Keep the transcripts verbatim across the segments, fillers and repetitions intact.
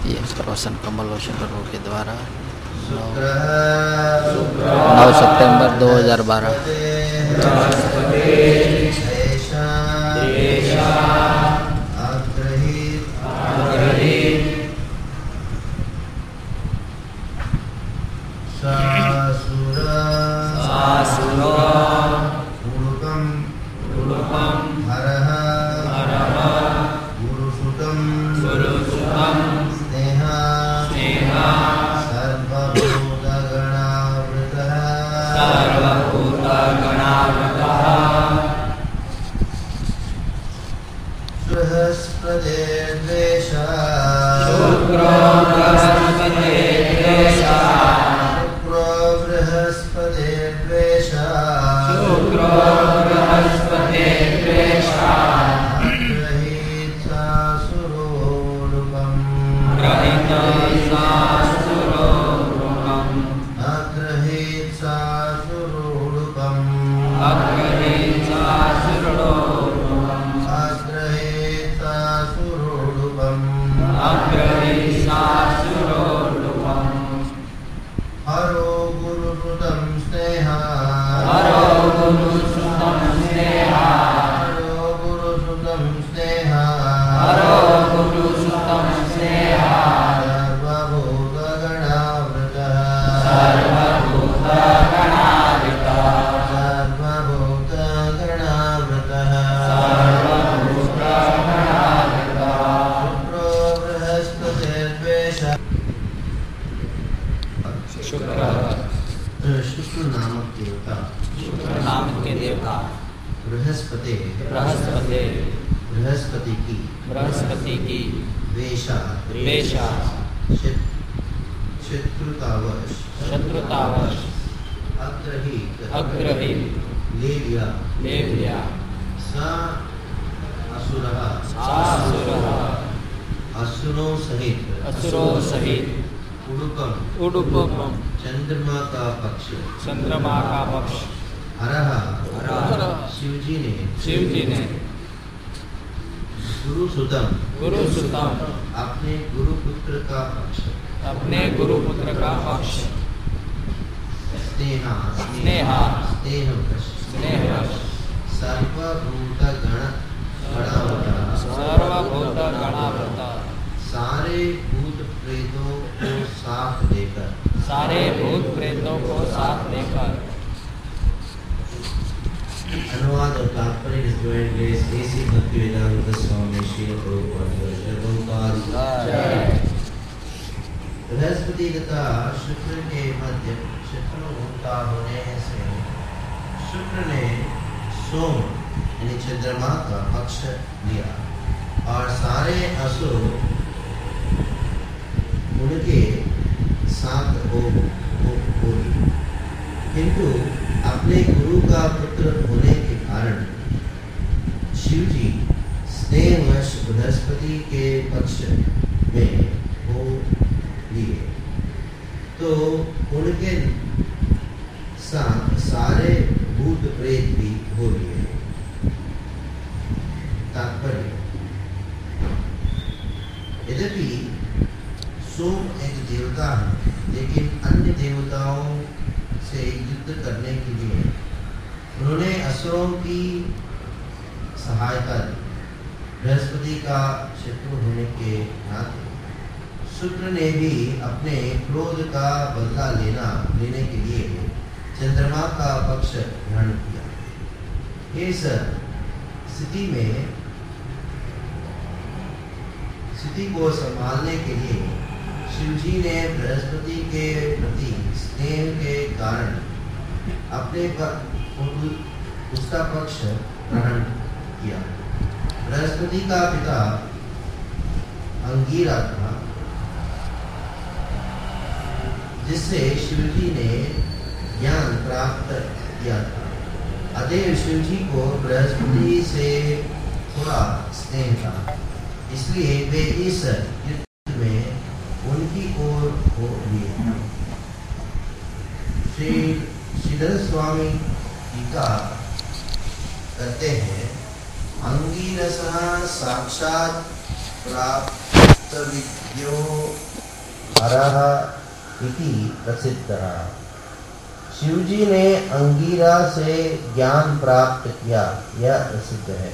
ये प्रवसन कमल वशंकरों के द्वारा नौ सितंबर दो हज़ार बारह। शुक्र नामक देवता शुक्र नामक के देवता बृहस्पति बृहस्पति बृहस्पति की बृहस्पति की वेशा वेशा शत्रुतावश शत्रुतावश अग्रहीत अग्रहीत ले लिया ले लिया सा असुरः सासुरः असुरों सहित असुरों सहित उडुपम उडुपम चंद्रमा का पक्ष चंद्रमा का पक्ष हरः हरः शिवजी ने शिवजी ने गुरुसुतम गुरुसुतम अपने गुरुपुत्र का पक्ष अपने गुरुपुत्र का पक्ष स्नेहा स्नेहा स्नेहवश स्नेहवश सर्वभूत गण गणावता सर्वभूत गणावता सारे भूत प्रेतों को साथ लेकर सारे भूत प्रेतों को साथ लेकर। अनुवाद और तात्पर्य इस ज्वाइंट ग्रेस एसी भक्तिवेदांत स्वामी श्री प्रभुपाद बृहस्पति तथा शुक्र के मध्य शत्रु होता होने से शुक्र ने सोम यानी चंद्रमा का पक्ष लिया और सारे असुर उनके साथ हो हो किंतु अपने गुरु का पुत्र होने के कारण शिवजी स्नेहवश बृहस्पति के पक्ष में हो लिए तो उनके साथ सारे भूत प्रेत भी हो लिए। तात्पर्य यद्यपि सोम एक देवता है लेकिन अन्य देवताओं से युद्ध करने के लिए उन्होंने असुरों की सहायता दी। बृहस्पति का शत्रु होने के नाते शुक्र ने भी अपने क्रोध का बदला लेना लेने के लिए चंद्रमा का पक्ष ग्रहण किया। इस स्थिति में स्थिति को संभालने के लिए शिवजी ने बृहस्पति के प्रति स्नेह के कारण अपने उसका पक्ष ग्रहण किया। बृहस्पति का पिता अंगीरा था जिससे शिवजी ने ज्ञान प्राप्त किया था। अतएव शिवजी को बृहस्पति से थोड़ा स्नेह था, इसलिए वे इस युद्ध में उनकी ओर हो लिए। श्री श्रीधर स्वामी टीका कहते हैं, अंगीरसः साक्षात् प्राप्त विद्यो हरः इति प्रसिद्धः। शिव जी ने अंगिरा से ज्ञान प्राप्त किया, यह प्रसिद्ध है।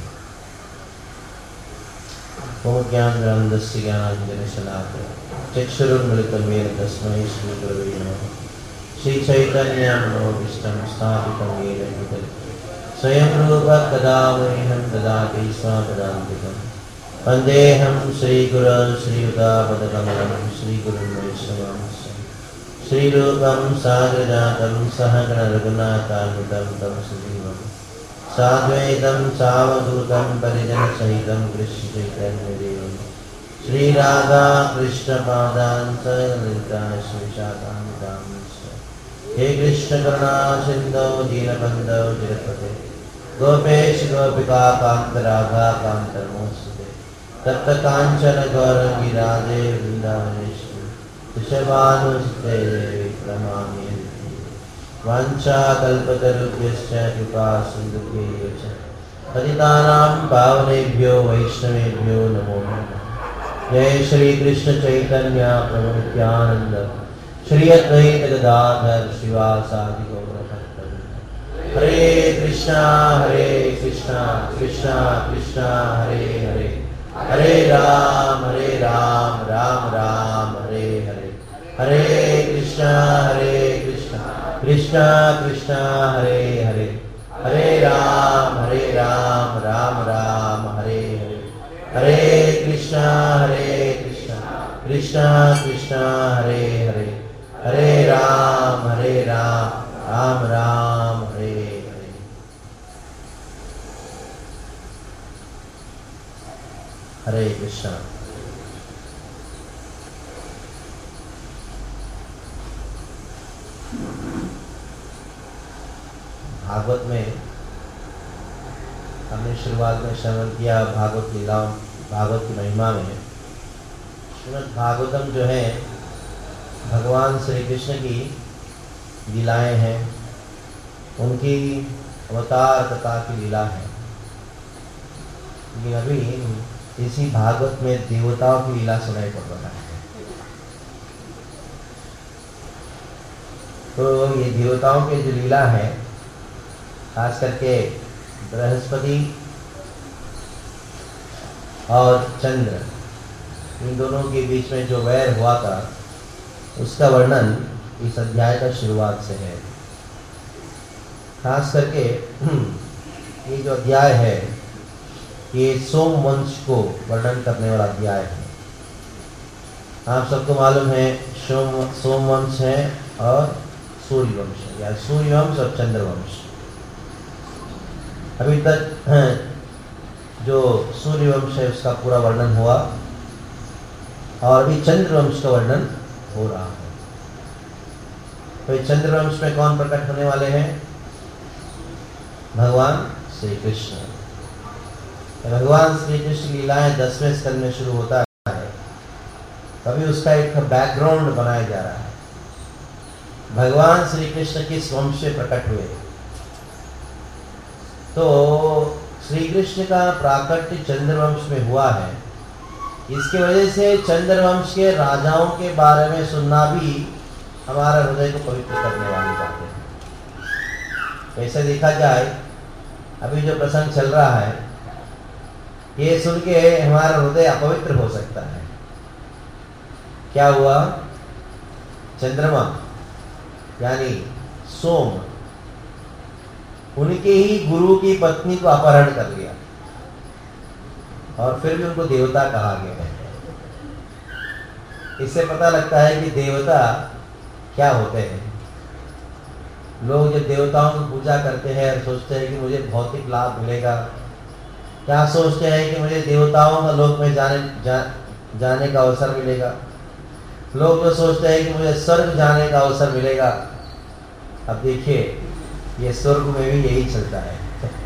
ओम ज्ञानानन्दस्य ज्ञानाञ्जनशलाकया चक्षुरुन्मिलितं येन तस्मै श्रीगुरवे नमः। श्रीचैतन्यमनोभीष्टं स्थापितं येन भूतले स्वयं रूपः कदा मह्यं ददाति स्वपदान्तिकम्। वन्देऽहं श्रीगुरुं श्रीयुतापदकमलं श्रीगुरुं वैष्णवांश्च श्रीरूपं साग्रजातं सहगण रघुनाथान्वितं तं सजीवम् साद्वैतं सावधूतं परिजनसहितं कृष्णचैतन्यदेवं श्रीराधा कृष्णपादान् सलिता श्रीशाखान्वितांश्च। हे कृष्ण करुणा सिन्धो दीनबन्धो जगत्पते गोपेश गोपिका कान्त राधा कान्त नमोस्तुते। तप्त काञ्चन गौरंगी राधे वृन्दावनेश्वरी वृषभानुसुते देवी प्रणमामि। वाञ्छाकल्पतरुभ्यश्च कृपा सिन्धुभ्यैव च पतितानां पावनेभ्यो वैष्णवेभ्यो नमो नमः। जय श्री कृष्ण चैतन्य प्रभु नित्यानंद श्री अद्वैत गदाधर श्रीवासादि गौरभक्तवृंद। हरे कृष्णा हरे कृष्णा कृष्णा कृष्णा हरे हरे हरे राम हरे राम राम राम हरे हरे। हरे कृष्णा हरे कृष्णा कृष्णा कृष्णा हरे हरे हरे राम हरे राम राम राम हरे हरे। हरे कृष्णा हरे कृष्णा कृष्णा कृष्णा हरे हरे हरे राम हरे राम राम राम हरे हरे। हरे कृष्णा। भागवत में हमने शुरुआत में श्रवण किया भागवत लीलाओं, भागवत की महिमा में। श्रीमद् भागवतम जो है भगवान श्री कृष्ण की लीलाएं हैं, उनकी अवतार कथा की लीला है। लेकिन अभी इसी भागवत में देवताओं की लीला सुनाई पड़ रहा है। तो ये देवताओं की जो लीला है, खास करके बृहस्पति और चंद्र, इन दोनों के बीच में जो वैर हुआ था, उसका वर्णन इस अध्याय का शुरुआत से है। खास करके ये जो अध्याय है, ये सोम वंश को वर्णन करने वाला अध्याय है। आप सबको मालूम है सोम सोम वंश है और सूर्य वंश है, या सूर्य वंश और चंद्र वंश। अभी तक जो सूर्य वंश है उसका पूरा वर्णन हुआ और अभी चंद्र वंश का वर्णन हो रहा है। तो चंद्र वंश में कौन प्रकट होने वाले हैं? भगवान श्री कृष्ण। भगवान श्री कृष्ण की लीलाएं दसवें स्कंद में शुरू होता है, तभी उसका एक बैकग्राउंड बनाया जा रहा है। भगवान श्री कृष्ण किस वंश से प्रकट हुए? तो श्री कृष्ण का प्राकट्य चंद्रवंश में हुआ है। इसकी वजह से चंद्रवंश के राजाओं के बारे में सुनना भी हमारा हृदय को पवित्र करने वाली बात है। वैसे देखा जाए, अभी जो प्रसंग चल रहा है, ये सुन के हमारा हृदय अपवित्र हो सकता है। क्या हुआ? चंद्रमा यानी सोम, उनके ही गुरु की पत्नी को अपहरण कर लिया और फिर भी उनको देवता कहा गया है। इससे पता लगता है कि देवता क्या होते हैं। लोग जब देवताओं की पूजा करते हैं और सोचते हैं कि मुझे भौतिक लाभ मिलेगा, क्या सोचते हैं कि मुझे देवताओं का लोक में जाने जा, जाने का अवसर मिलेगा। लोग जो सोचते हैं कि मुझे स्वर्ग जाने का अवसर मिलेगा। अब देखिए, ये स्वर्ग में भी यही चलता है।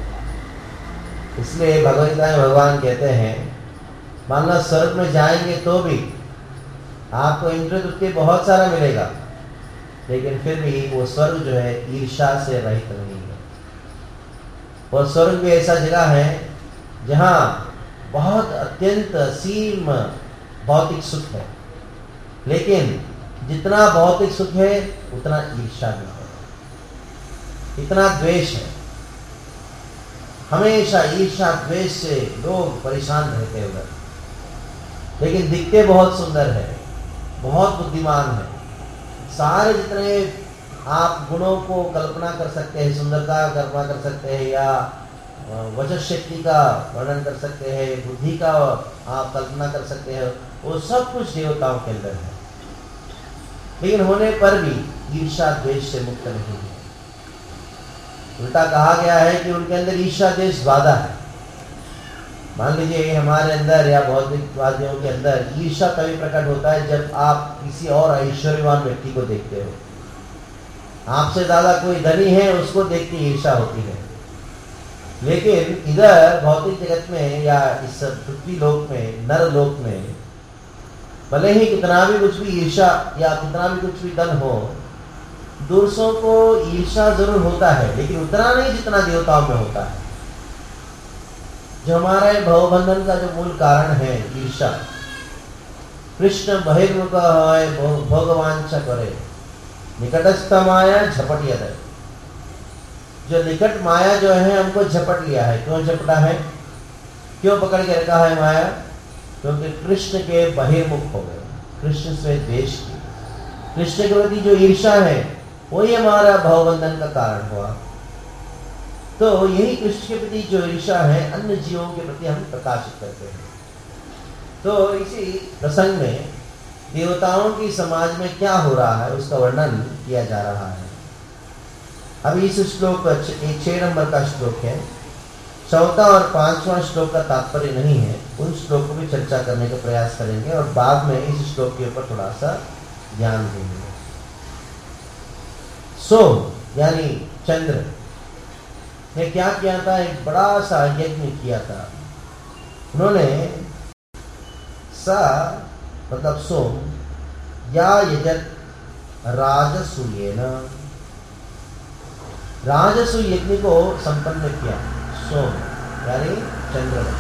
इसलिए भगवद्गीता में भगवान कहते हैं, मान लो स्वर्ग में जाएंगे तो भी आपको इंद्र तुल्य बहुत सारा मिलेगा, लेकिन फिर भी वो स्वर्ग जो है ईर्ष्या से रहित नहीं है। और स्वर्ग भी ऐसा जगह है जहाँ बहुत अत्यंत असीम भौतिक सुख है, लेकिन जितना भौतिक सुख है उतना ईर्ष्या भी है, इतना द्वेष है। हमेशा ईर्ष्या द्वेष से लोग परेशान रहते हैं उधर, लेकिन दिखते बहुत सुंदर है, बहुत बुद्धिमान है। सारे जितने आप गुणों को कल्पना कर सकते हैं, सुंदरता का कल्पना कर सकते हैं, या वचन शक्ति का वर्णन कर सकते हैं, बुद्धि का आप कल्पना कर सकते हैं, वो सब कुछ देवताओं के अंदर है। लेकिन होने पर भी ईर्ष्या द्वेष से मुक्त नहीं है। उल्टा कहा गया है कि उनके अंदर ईर्ष्या द्वेष बाधा है। मान लीजिए हमारे अंदर या भौतिकवादियों के अंदर ईर्ष्या तभी प्रकट होता है जब आप किसी और ऐश्वर्यवान व्यक्ति को देखते हो। आपसे ज्यादा कोई धनी है, उसको देख के ईर्ष्या होती है। लेकिन इधर भौतिक जगत में या इस पृथ्वी लोक में, नर लोक में, भले ही कितना भी कुछ भी ईर्ष्या या कितना भी कुछ भी धन हो, दूसरों को ईर्ष्या जरूर होता है, लेकिन उतना नहीं जितना देवताओं में होता है। जो हमारे भवबंधन का जो मूल कारण है ईर्ष्या, कृष्ण बहिर्मुख है भोगवांछ करे, निकटस्थ माया झपट यद। जो निकट माया जो है हमको झपट लिया है। क्यों झपटा है, क्यों पकड़ के रखा है माया? क्योंकि कृष्ण के बहिर्मुख हो गए, कृष्ण से द्वेष की, कृष्ण के प्रति जो ईर्ष्या है वही हमारा भवबंधन का कारण हुआ। तो यही कृष्ण के प्रति जो ईर्ष्या है अन्य जीवों के प्रति हम प्रकाशित करते हैं। तो इसी प्रसंग में देवताओं की समाज में क्या हो रहा है उसका वर्णन किया जा रहा है। अभी इस श्लोक एक छह नंबर का श्लोक है, चौथा और पांचवा श्लोक का तात्पर्य नहीं है, उन श्लोकों में चर्चा करने का प्रयास करेंगे और बाद में इस श्लोक के ऊपर थोड़ा सा ध्यान देंगे। सोम यानी चंद्र ने क्या किया था, एक बड़ा सा यज्ञ किया था। उन्होंने सा मतलब सोम या यजत राजसूयेन, राजसू यज्ञ को संपन्न किया। सोम यानी चंद्रमा,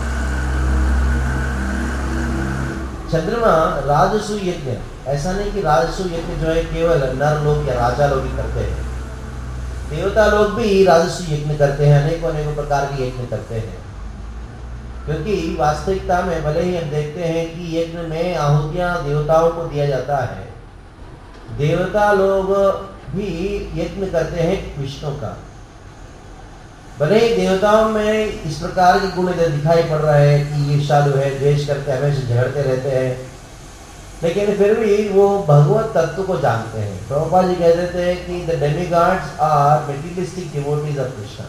चंद्रमा राजसू यज्ञ। ऐसा नहीं कि राजसू यज्ञ जो है केवल नर लोग या राजा लोग ही करते हैं, देवता लोग भी राजसू यज्ञ करते हैं, अनेकों अनेकों प्रकार के यज्ञ करते हैं। क्योंकि वास्तविकता में भले ही हम देखते हैं कि यज्ञ में आहुतियां देवताओं को दिया जाता है, देवता लोग भी यज्ञ करते हैं विष्णु का। भले ही देवताओं में इस प्रकार के गुण दिखाई पड़ रहे हैं कि ईर्ष्यालु है, द्वेष करते हैं, हमेशा झगड़ते रहते हैं, लेकिन फिर भी वो भगवत तत्व को जानते हैं। प्रभुपाद जी कहते थे कि the demigods are materialistic devotees of Krishna.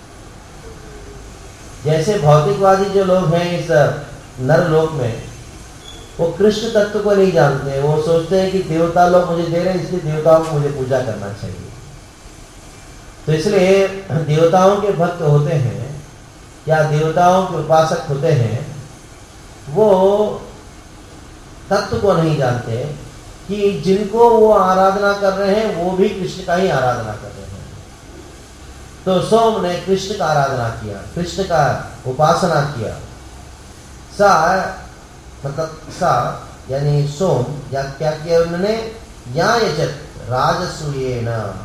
जैसे भौतिकवादी जो लोग हैं इस नर लोक में, वो कृष्ण तत्व को नहीं जानते। वो सोचते हैं कि देवता लोग मुझे दे रहे हैं इसलिए देवताओं को मुझे पूजा करना चाहिए। तो इसलिए देवताओं के भक्त होते हैं या देवताओं के उपासक होते हैं, वो तत्व को नहीं जानते कि जिनको वो आराधना कर रहे हैं वो भी कृष्ण का ही आराधना कर रहे हैं। तो सोम ने कृष्ण का आराधना किया, कृष्ण का उपासना किया। सा मतलब सा यानी सोम या क्या किया उन्होंने, या यजत राजसूयेन,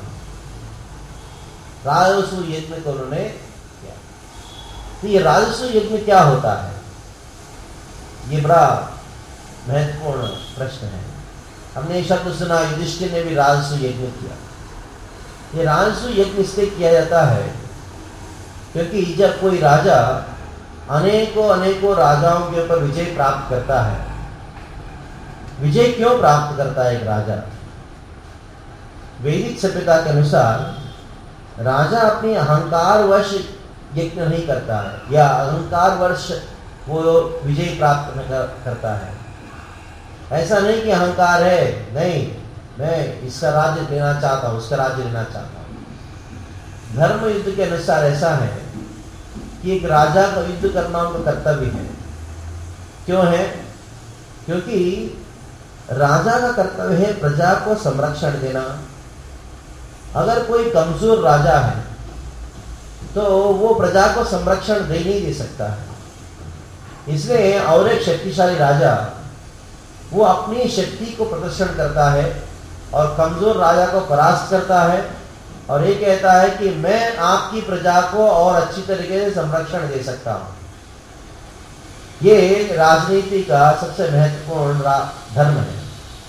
राजसू यज्ञ को उन्होंने किया। तो ये राजसू यज्ञ क्या होता है, ये बड़ा महत्वपूर्ण प्रश्न है। हमने शब्द सुना युधिष्ठिर ने भी राजसू यज्ञ किया। ये राजसू यज्ञ इसलिए किया जाता है क्योंकि जब कोई राजा अनेकों अनेकों राजाओं के ऊपर विजय प्राप्त करता है, विजय क्यों प्राप्त करता है एक राजा? वैदिक सभ्यता के अनुसार राजा अपनी अहंकार वश यज्ञ नहीं करता है या अहंकार वश वो विजय प्राप्त करता है। ऐसा नहीं कि अहंकार है, नहीं मैं इसका राज्य लेना चाहता हूँ, उसका राज्य लेना चाहता हूँ। धर्म युद्ध के अनुसार ऐसा है कि एक राजा का युद्ध करना उनका कर्तव्य है। क्यों है? क्योंकि राजा का कर्तव्य है प्रजा को संरक्षण देना। अगर कोई कमजोर राजा है तो वो प्रजा को संरक्षण दे नहीं दे सकता है। इसलिए और एक शक्तिशाली राजा वो अपनी शक्ति को प्रदर्शन करता है और कमजोर राजा को परास्त करता है और ये कहता है कि मैं आपकी प्रजा को और अच्छी तरीके से संरक्षण दे सकता हूं। ये राजनीति का सबसे महत्वपूर्ण धर्म है।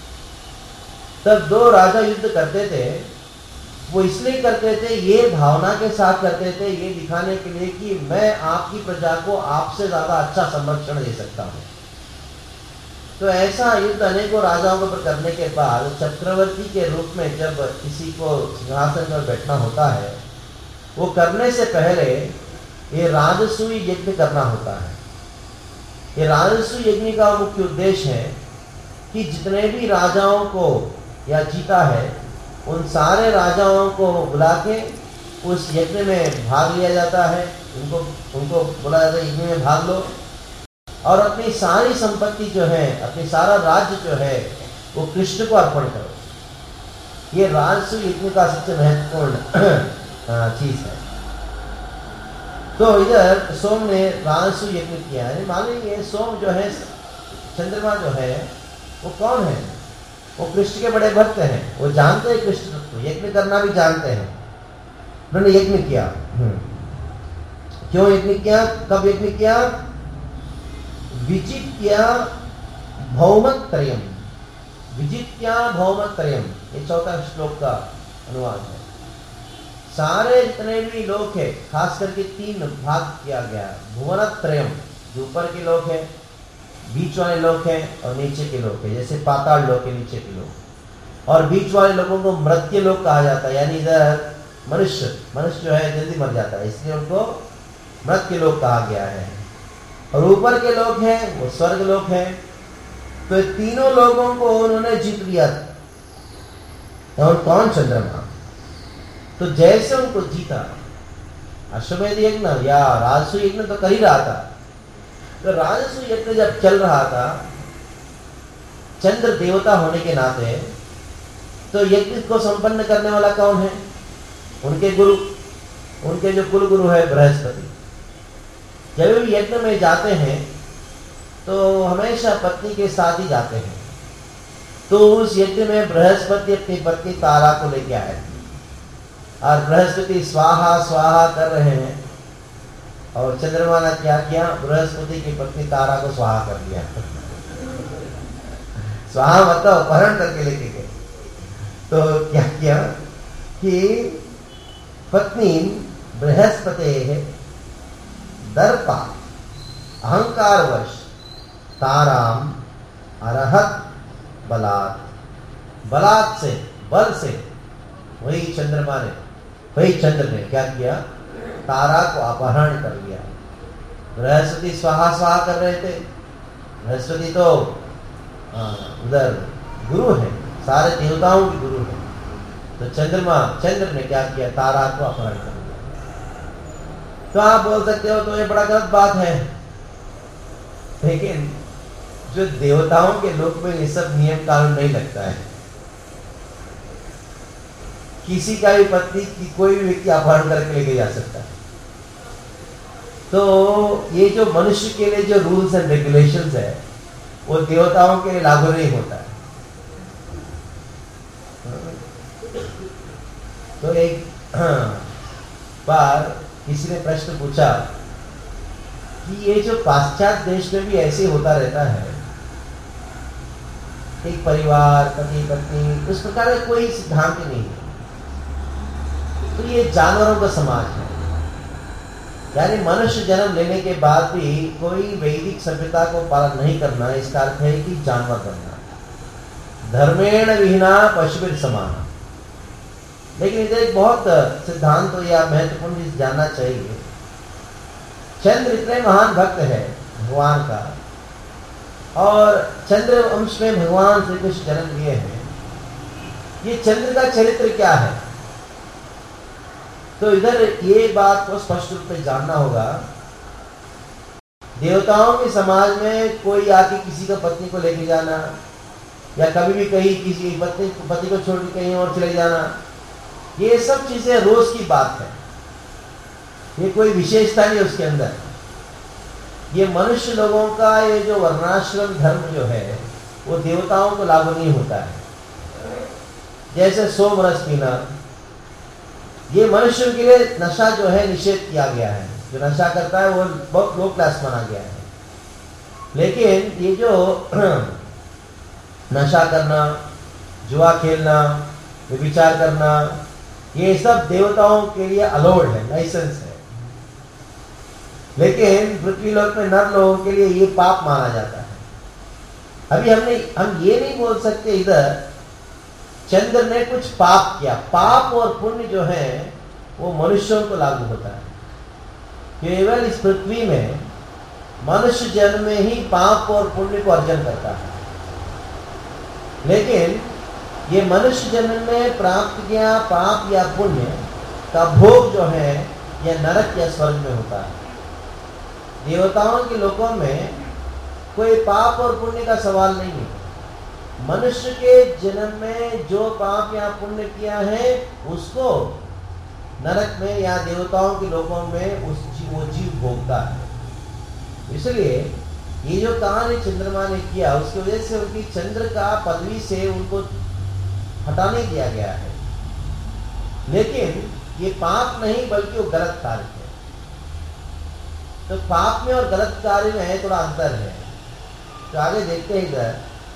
तब दो राजा युद्ध करते थे, वो इसलिए करते थे, ये भावना के साथ करते थे, ये दिखाने के लिए कि मैं आपकी प्रजा को आपसे ज्यादा अच्छा संरक्षण दे सकता हूं। तो ऐसा युद्ध अनेकों राजाओं पर करने के बाद चक्रवर्ती के रूप में जब किसी को सिंहासन पर बैठना होता है, वो करने से पहले ये राजसूय यज्ञ करना होता है। ये राजसूय यज्ञ का मुख्य उद्देश्य है कि जितने भी राजाओं को या जीता है, उन सारे राजाओं को बुला के उस यज्ञ में भाग लिया जाता है। उनको उनको बोला जाता है यज्ञ में भाग लो और अपनी सारी संपत्ति जो है, अपनी सारा राज्य जो है, वो कृष्ण को अर्पण करो। ये राजसूय यज्ञ का सबसे महत्वपूर्ण चीज है। तो इधर सोम ने राजसूय यज्ञ किया है। मान लीजिए सोम जो है, चंद्रमा जो है, वो कौन है? वो कृष्ण के बड़े भक्त हैं। वो जानते हैं कृष्ण को, यज्ञ करना भी जानते हैं। उन्होंने यज्ञ किया। क्यों यज्ञ किया? कब यज्ञ किया? विजित्या भौमत्रयम्, विजित्या भौमत्रयम्, ये चौथा श्लोक का अनुवाद है। सारे जितने भी लोक है, खास करके तीन भाग किया गया। भुवनत्रयम्, जो ऊपर के लोक है, बीच वाले लोक है और नीचे के लोक है। जैसे पाताल लोक है, नीचे के लोक। और बीच वाले लोगों को मृत्य लोक कहा जाता है, यानी इधर मनुष्य मनुष्य जो है जल्दी मर जाता है, इसलिए उनको मृत्य लोक कहा गया है। और ऊपर के लोग हैं वो स्वर्ग लोक है। तो तीनों लोगों को उन्होंने जीत लिया। और कौन? चंद्रमा। तो जैसे उनको जीता, अश्वमेध यज्ञ या राजसूय यज्ञ तो कर ही रहा था। तो राजसूय यज्ञ जब चल रहा था, चंद्र देवता होने के नाते, तो यज्ञ को संपन्न करने वाला कौन है? उनके गुरु, उनके जो कुल गुरु है बृहस्पति। जब भी यज्ञ में जाते हैं तो हमेशा पत्नी के साथ ही जाते हैं। तो उस यज्ञ में बृहस्पति अपनी पत्नी तारा को लेके आए थे और बृहस्पति स्वाहा स्वाहा कर रहे हैं। और चंद्रमा ने क्या किया? बृहस्पति की पत्नी तारा को स्वाहा कर दिया। स्वाहा मतलब अपहरण करके लेके गए। तो क्या किया कि पत्नी बृहस्पति दर्पा अहंकारवश ताराम अरहत बलात्, बलात् से, बल से, वही चंद्रमा ने, वही चंद्र ने क्या किया? तारा को अपहरण कर लिया। बृहस्पति स्वाहा स्वाहा कर रहे थे। बृहस्पति तो उधर गुरु है, सारे देवताओं के गुरु है। तो चंद्रमा चंद्र ने क्या किया? तारा को अपहरण कर लिया। तो आप बोल सकते हो तो ये बड़ा गलत बात है, लेकिन जो देवताओं के लोक में ये सब नियम कानून नहीं लगता है। किसी का भी पत्नी की कोई भी व्यक्ति अपहरण करके लेके जा सकता है। तो ये जो मनुष्य के लिए जो रूल्स एंड रेगुलेशंस है, वो देवताओं के लिए लागू नहीं होता है। तो एक बार किसी ने प्रश्न पूछा कि ये जो पाश्चात्य देश में भी ऐसे होता रहता है, एक परिवार, पति पत्नी, उस प्रकार का कोई सिद्धांत नहीं है, तो ये जानवरों का समाज है। यानी मनुष्य जन्म लेने के बाद भी कोई वैदिक सभ्यता को पालन नहीं करना, इसका अर्थ है कि जानवर बनना। धर्मेण विहीना पशुभिर समान। लेकिन इधर एक बहुत सिद्धांत तो या महत्वपूर्ण चीज जानना चाहिए। चंद्र इतने महान भक्त है भगवान का, और चंद्र वंश में भगवान श्री कृष्ण जन्म लिए हैं। ये चंद्र का चरित्र क्या है? तो इधर ये बात को स्पष्ट रूप से जानना होगा। देवताओं के समाज में कोई आके किसी का पत्नी को लेके जाना, या कभी भी कहीं किसी पत्नी पति को छोड़ के कहीं और चले जाना, ये सब चीजें रोज की बात है। ये कोई विशेषता नहीं उसके अंदर। ये मनुष्य लोगों का ये जो वर्णाश्रम धर्म जो है, वो देवताओं को लागू नहीं होता है। जैसे सोम रस पीना, ये मनुष्य के लिए नशा जो है निषेध किया गया है। जो नशा करता है वो बहुत लो क्लास माना गया है। लेकिन ये जो नशा करना, जुआ खेलना, विचार करना, ये सब देवताओं के लिए अलाउड है, लाइसेंस है। लेकिन पृथ्वी लोक में नर लोगों के लिए ये पाप माना जाता है। अभी हमने हम ये नहीं बोल सकते इधर चंद्र ने कुछ पाप किया। पाप और पुण्य जो है वो मनुष्यों को लागू होता है। केवल इस पृथ्वी में मनुष्य जन्म में ही पाप और पुण्य को अर्जन करता है। लेकिन ये मनुष्य जन्म में प्राप्त किया पाप या पुण्य का भोग जो है यह नरक या स्वर्ग में होता है। देवताओं के लोकों में कोई पाप और पुण्य का सवाल नहीं है। मनुष्य के जन्म में जो पाप या पुण्य किया है उसको नरक में या देवताओं के लोकों में उस जीव, वो जीव भोगता है। इसलिए ये जो कार्य चंद्रमा ने किया उसकी वजह से उनकी चंद्र का पदवी से उनको हटा नहीं दिया गया है। लेकिन ये पाप नहीं बल्कि वो गलत कार्य है। तो पाप में और गलत कार्य में थोड़ा अंतर है। तो आगे देखते हैं इधर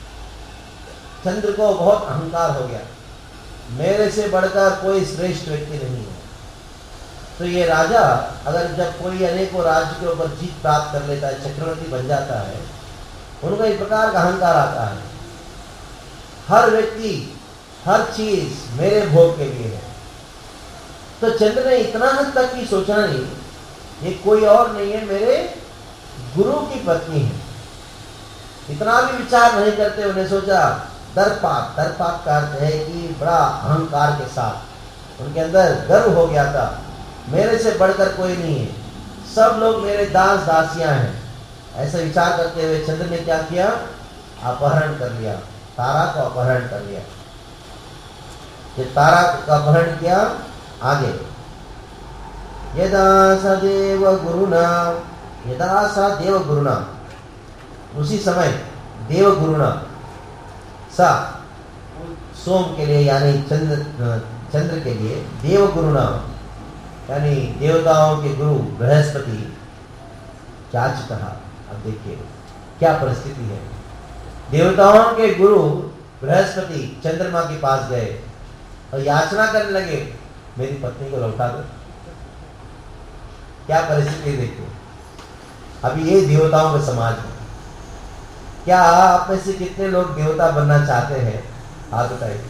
चंद्र को बहुत अहंकार हो गया, मेरे से बढ़कर कोई श्रेष्ठ व्यक्ति नहीं है। तो ये राजा अगर जब कोई अनेकों राज्य के ऊपर जीत प्राप्त कर लेता है, चक्रवर्ती बन जाता है, उनको एक प्रकार का अहंकार आता है। हर व्यक्ति हर चीज मेरे भोग के लिए है। तो चंद्र ने इतना हद तक की सोचा नहीं, ये कोई और नहीं है, मेरे गुरु की पत्नी है। इतना भी विचार नहीं करते उन्हें सोचा दर्पात। दर्पात का अर्थ है कि बड़ा अहंकार के साथ उनके अंदर गर्व हो गया था, मेरे से बढ़कर कोई नहीं है, सब लोग मेरे दास दासियां हैं। ऐसा विचार करते हुए चंद्र ने क्या किया, अपहरण कर लिया, तारा को अपहरण कर लिया। ये तारा का अपहरण किया। आगे यदा स देव गुरुना, यदा स देव गुरुना, उसी समय देव गुरुना, सा सोम के लिए यानी चंद्र चंद्र के लिए, देव गुरुना यानी देवताओं के गुरु बृहस्पति चाच कहा। अब देखिए क्या परिस्थिति है। देवताओं के गुरु बृहस्पति चंद्रमा के पास गए और याचना करने लगे, मेरी पत्नी को लौटा दो। क्या परिस्थिति देखिए। अभी ये देवताओं के समाज में, क्या आप में से कितने लोग देवता बनना चाहते हैं, हाथ उठाइए।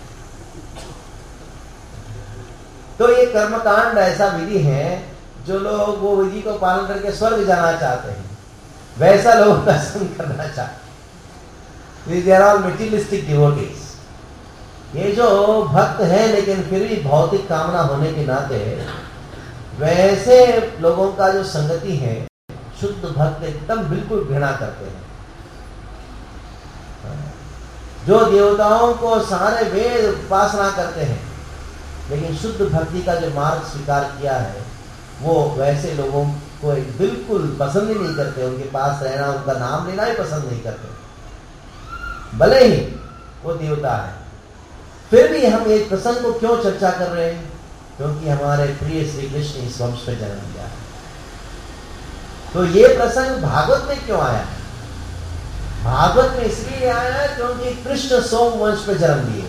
तो ये कर्मकांड ऐसा विधि है जो लोग वो विधि को पालन करके स्वर्ग जाना चाहते हैं, वैसा लोग दर्शन करना चाहते हैं। They are all materialistic devotees. ये जो भक्त है लेकिन फिर भी भौतिक कामना होने के नाते वैसे लोगों का जो संगति है, शुद्ध भक्त एकदम बिल्कुल घृणा करते हैं। जो देवताओं को सारे वेद उपासना करते हैं लेकिन शुद्ध भक्ति का जो मार्ग स्वीकार किया है वो वैसे लोगों को बिल्कुल पसंद ही नहीं करते। उनके पास रहना, उनका नाम लेना ही पसंद नहीं करते, भले ही वो देवता है। फिर भी हम एक प्रसंग को क्यों चर्चा कर रहे हैं, क्योंकि हमारे प्रिय श्री कृष्ण इस वंश में जन्म लिया है। तो ये प्रसंग भागवत में क्यों आया है? भागवत में इसलिए आया है क्योंकि कृष्ण सोम वंश में जन्म लिए,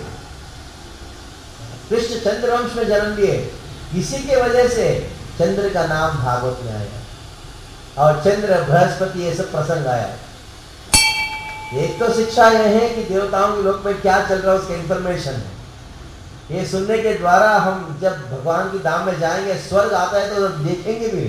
कृष्ण चंद्र वंश में जन्म लिए। इसी के वजह से चंद्र का नाम भागवत में आया और चंद्र बृहस्पति ये सब प्रसंग आया। एक तो शिक्षा यह है कि देवताओं के लोक में क्या चल रहा है उसका इंफॉर्मेशन है। ये सुनने के द्वारा हम जब भगवान की धाम में जाएंगे, स्वर्ग आता है तो देखेंगे भी।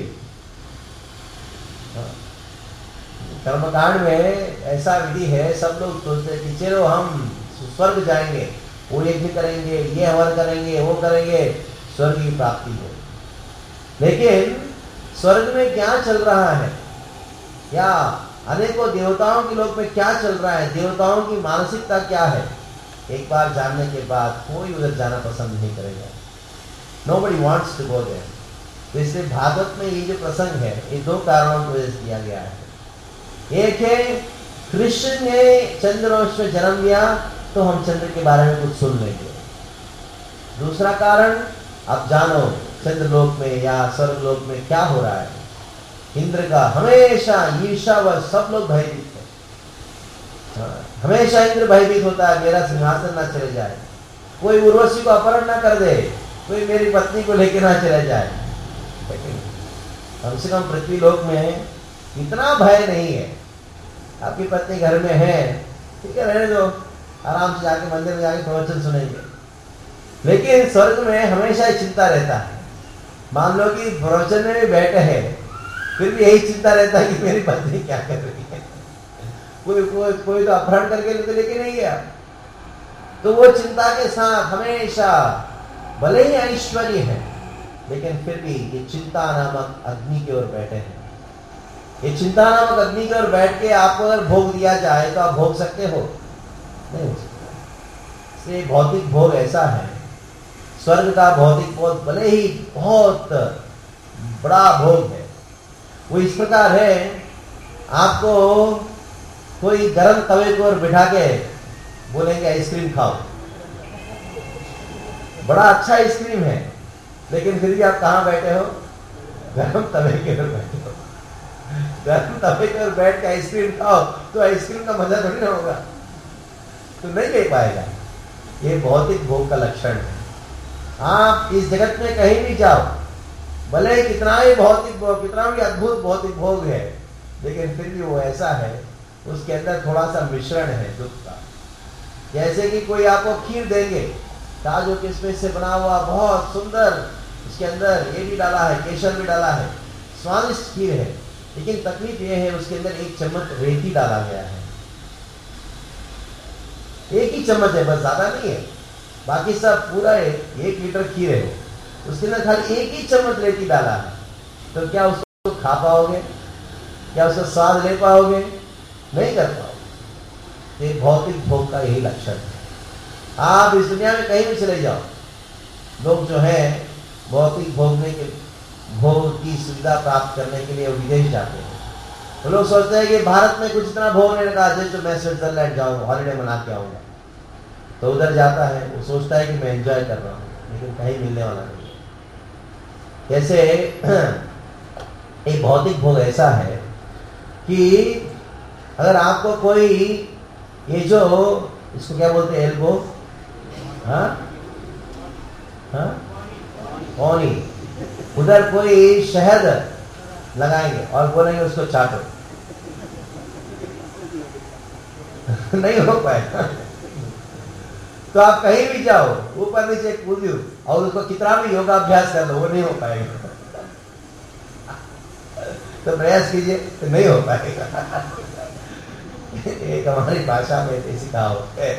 कर्मकांड में ऐसा विधि है, सब लोग सोचते हैं कि चलो हम स्वर्ग जाएंगे, वो यज्ञ करेंगे, ये हवन करेंगे, वो करेंगे, स्वर्ग की प्राप्ति हो। लेकिन स्वर्ग में क्या चल रहा है या अनेकों देवताओं के लोक में क्या चल रहा है, देवताओं की मानसिकता क्या है, एक बार जानने के बाद कोई उधर जाना पसंद नहीं करेगा। Nobody wants to go there। तो इसलिए भागवत में ये जो प्रसंग है ये दो कारणों की वजह से दिया गया है। एक है कृष्ण ने चंद्रवंश में जन्म लिया तो हम चंद्र के बारे में कुछ सुन लेंगे। दूसरा कारण, आप जानो चंद्रलोक में या स्वर्गलोक में क्या हो रहा है। इंद्र का हमेशा ईर्षा व सब लोग भयभीत है। हाँ, हमेशा इंद्र भयभीत होता है मेरा सिंहासन ना चले जाए, कोई उर्वशी को अपहरण ना कर दे, कोई मेरी पत्नी को लेके ना चले जाए। कम से कम पृथ्वी लोक में इतना भय नहीं है। आपकी पत्नी घर में है, ठीक है, रहने दो, आराम से जाके मंदिर में जाके प्रवचन सुनेंगे। लेकिन स्वर्ग में हमेशा ही चिंता रहता है। मान लो कि प्रवचन में भी बैठे हैं, फिर भी यही चिंता रहता है कि मेरी पत्नी क्या कर रही है, कोई कोई कोई तो अपहरण करके तो लेके नहीं गया। तो वो चिंता के साथ हमेशा, भले ही ऐश्वर्य है लेकिन फिर भी ये चिंता नामक अग्नि की ओर बैठे हैं। ये चिंता नामक अग्नि की ओर बैठ के आपको अगर भोग दिया जाए तो आप भोग सकते हो? नहीं हो सकता। इसलिए भौतिक भोग ऐसा है, स्वर्ग का भौतिक भोग भले ही बहुत बड़ा भोग है, वो इस प्रकार है, आपको कोई गर्म तवे को बिठा के बोलेंगे आइसक्रीम खाओ, बड़ा अच्छा आइसक्रीम है, लेकिन फिर भी आप कहाँ बैठे हो? गर्म तवे के ऊपर बैठे हो। गर्म तवे के ऊपर बैठ के आइसक्रीम खाओ तो आइसक्रीम का मजा थोड़ी ना होगा, तो नहीं ले पाएगा। ये भौतिक भोग का लक्षण है। आप इस जगत में कहीं भी जाओ, भले ही कितना ही भौतिक भोग, कितना भी अद्भुत भौतिक भोग है, लेकिन फिर भी वो ऐसा है, उसके अंदर थोड़ा सा मिश्रण है दुख का। जैसे कि कोई आपको खीर देंगे, काजू किशमिश से बना हुआ बहुत सुंदर, उसके अंदर ये भी डाला है, केसर भी डाला है, स्वादिष्ट खीर है, लेकिन तकलीफ ये है उसके अंदर एक चम्मच रेती डाला गया है। एक ही चम्मच है, बस ज्यादा नहीं है, बाकी सब पूरा एक, एक लीटर खीर है, उसके अंदर खाली एक ही चम्मच रेती डाला है। तो क्या उसको खा पाओगे? क्या उसका स्वाद ले पाओगे? नहीं कर पाओगे। ये भौतिक भोग का यही लक्षण है। आप इस दुनिया में कहीं भी चले जाओ, लोग जो है भौतिक भोगने के भोग की सुविधा प्राप्त करने के लिए विदेश जाते हैं। तो लोग सोचते हैं कि भारत में कुछ इतना भोग नहीं लगा, जैसे मैं स्विट्जरलैंड जाऊंगा, हॉलिडे मना के आऊंगा। तो उधर जाता है, वो सोचता है कि मैं एंजॉय कर रहा हूँ, लेकिन कहीं मिलने वाला नहीं। जैसे एक भौतिक भोग ऐसा है कि अगर आपको कोई ये जो इसको क्या बोलते हैं, एल्बो, हाँ हाँ कौनी, उधर कोई शहद लगाएंगे और बोलेंगे उसको चाटो, नहीं हो पाएगा। तो आप कहीं भी जाओ, ऊपर नीचे कूदो और उसको कितना भी योगाभ्यास कर लो, वो नहीं हो पाएगा। तो प्रयास कीजिए, तो नहीं हो पाएगा। एक हमारी भाषा में ऐसी कहावत है,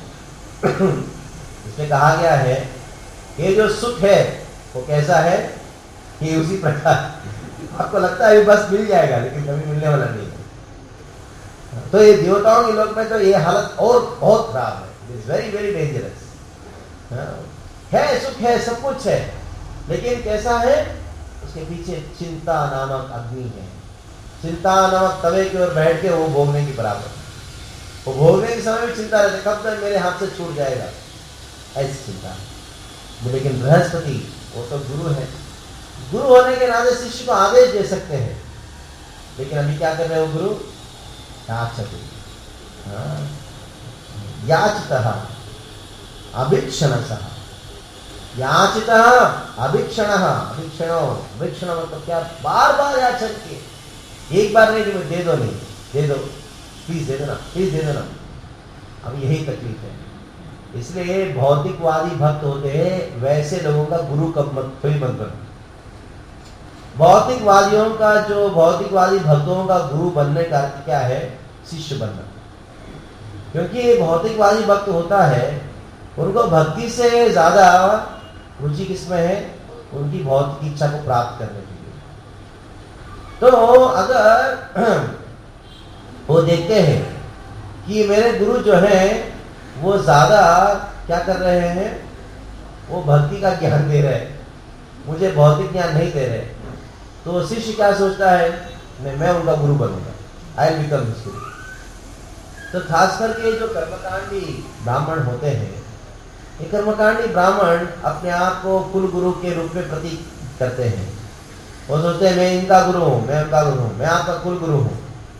इसमें कहा गया है ये जो सुख है वो कैसा है कि उसी प्रकार आपको लगता है बस मिल जाएगा, लेकिन कभी मिलने वाला नहीं है। तो ये देवताओं के लोक में तो ये हालत और बहुत खराब है, it is very very dangerous. है सुख है, सब कुछ है, लेकिन कैसा है, उसके पीछे चिंता नामक अग्नि है। चिंता नामक तवे की ओर बैठ के वो भोगने की बराबर, वो भोगने के समय भी चिंता रहती, कब तक मेरे हाथ से छूट जाएगा, ऐसी चिंता। लेकिन बृहस्पति वो तो गुरु है, गुरु होने के नाते शिष्य को आदेश दे सकते हैं, लेकिन अभी क्या कर रहे हो गुरु? याचते, याचितः अभिक्षणसः, याचितः अभिक्षणः, अभिक्षणो, अभिक्षण मतलब क्या? बार बार याचन किए, एक बार नहीं कि दे दो, नहीं दे दो, प्लीज दे देना, प्लीज दे देना। अब यही तकलीफ है। इसलिए भौतिकवादी भक्त होते हैं, वैसे लोगों का गुरु कब मत कोई मत बनो। भौतिकवादियों का जो भौतिकवादी भक्तों का गुरु बनने का अर्थ क्या है? शिष्य बनना। क्योंकि ये भौतिकवादी भक्त होता है, उनको भक्ति से ज्यादा रुचि किसमें है? उनकी भौतिक इच्छा को प्राप्त करने के लिए। तो अगर वो देखते हैं कि मेरे गुरु जो है वो ज्यादा क्या कर रहे हैं, वो भक्ति का ज्ञान दे रहे हैं, मुझे भौतिक ज्ञान नहीं दे रहे, तो शिष्य क्या सोचता है? मैं मैं उनका गुरु बनूंगा, आई विल बिकम हिज गुरु। तो खास करके जो कर्मकांडी ब्राह्मण होते हैं, ये कर्मकांडी ब्राह्मण अपने आप को कुल गुरु के रूप में प्रतीक करते हैं। वो सोचते हैं मैं इनका गुरु हूं, मैं उनका गुरु हूं, मैं आपका कुल गुरु हूं।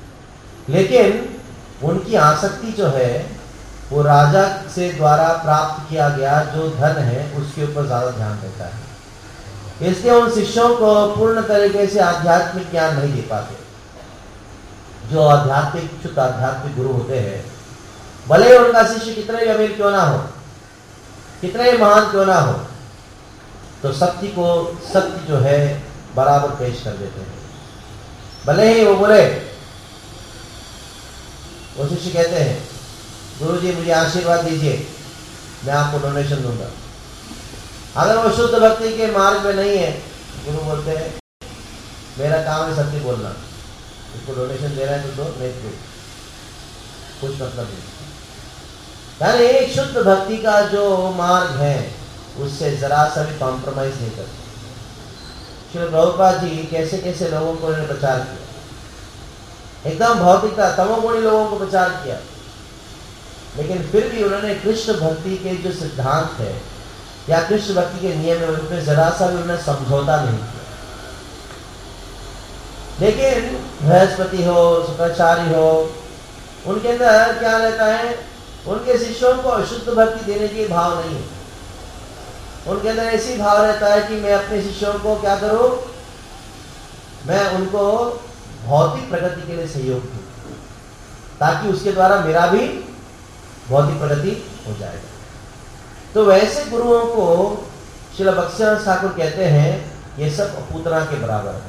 लेकिन उनकी आसक्ति जो है वो राजा से द्वारा प्राप्त किया गया जो धन है उसके ऊपर ज्यादा ध्यान देता है। इसलिए उन शिष्यों को पूर्ण तरीके से आध्यात्मिक ज्ञान नहीं दे पाते। जो आध्यात्मिक शुद्ध आध्यात्मिक गुरु होते हैं, भले ही उनका शिष्य कितना ही अमीर क्यों ना हो, कितना ही महान क्यों ना हो, तो सत्य को सत्य जो है बराबर पेश कर देते हैं। भले ही वो बोले, वो शिष्य कहते हैं गुरु जी मुझे आशीर्वाद दीजिए, मैं आपको डोनेशन दूंगा। अगर वो शुद्ध भक्ति के मार्ग में नहीं है, गुरु बोलते हैं मेरा काम है सत्य बोलना, इसको डोनेशन दे रहा है तो दो, नहीं दो, कुछ मतलब नहीं। यानी एक शुद्ध भक्ति का जो मार्ग है उससे जरा सा भी कॉम्प्रोमाइज नहीं करते। श्री प्रभुपाद जी कैसे कैसे लोगों को उन्होंने प्रचार किया, एकदम भौतिकता तमोगुणी लोगों को प्रचार किया, लेकिन फिर भी उन्होंने कृष्ण भक्ति के जो सिद्धांत है या कृष्ण भक्ति के नियम है उन पर जरा सा भी उन्होंने समझौता नहीं किया। लेकिन बृहस्पति हो, शुक्राचार्य हो, उनके अंदर क्या रहता है, उनके शिष्यों को अशुद्ध भक्ति देने की भाव नहीं है। उनके अंदर ऐसी भाव रहता है कि मैं अपने शिष्यों को क्या करूं, मैं उनको भौतिक प्रगति के लिए सहयोग दूं, ताकि उसके द्वारा मेरा भी भौतिक प्रगति हो जाएगा। तो वैसे गुरुओं को श्रील भक्तिसिद्धांत ठाकुर कहते हैं ये सब पूतना के बराबर है।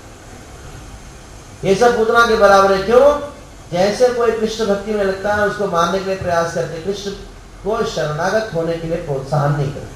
ये सब पूतना के बराबर है। क्यों? जैसे कोई कृष्ण भक्ति में लगता है उसको मानने के लिए प्रयास करते, कृष्ण को शरणागत होने के लिए प्रोत्साहन नहीं करते।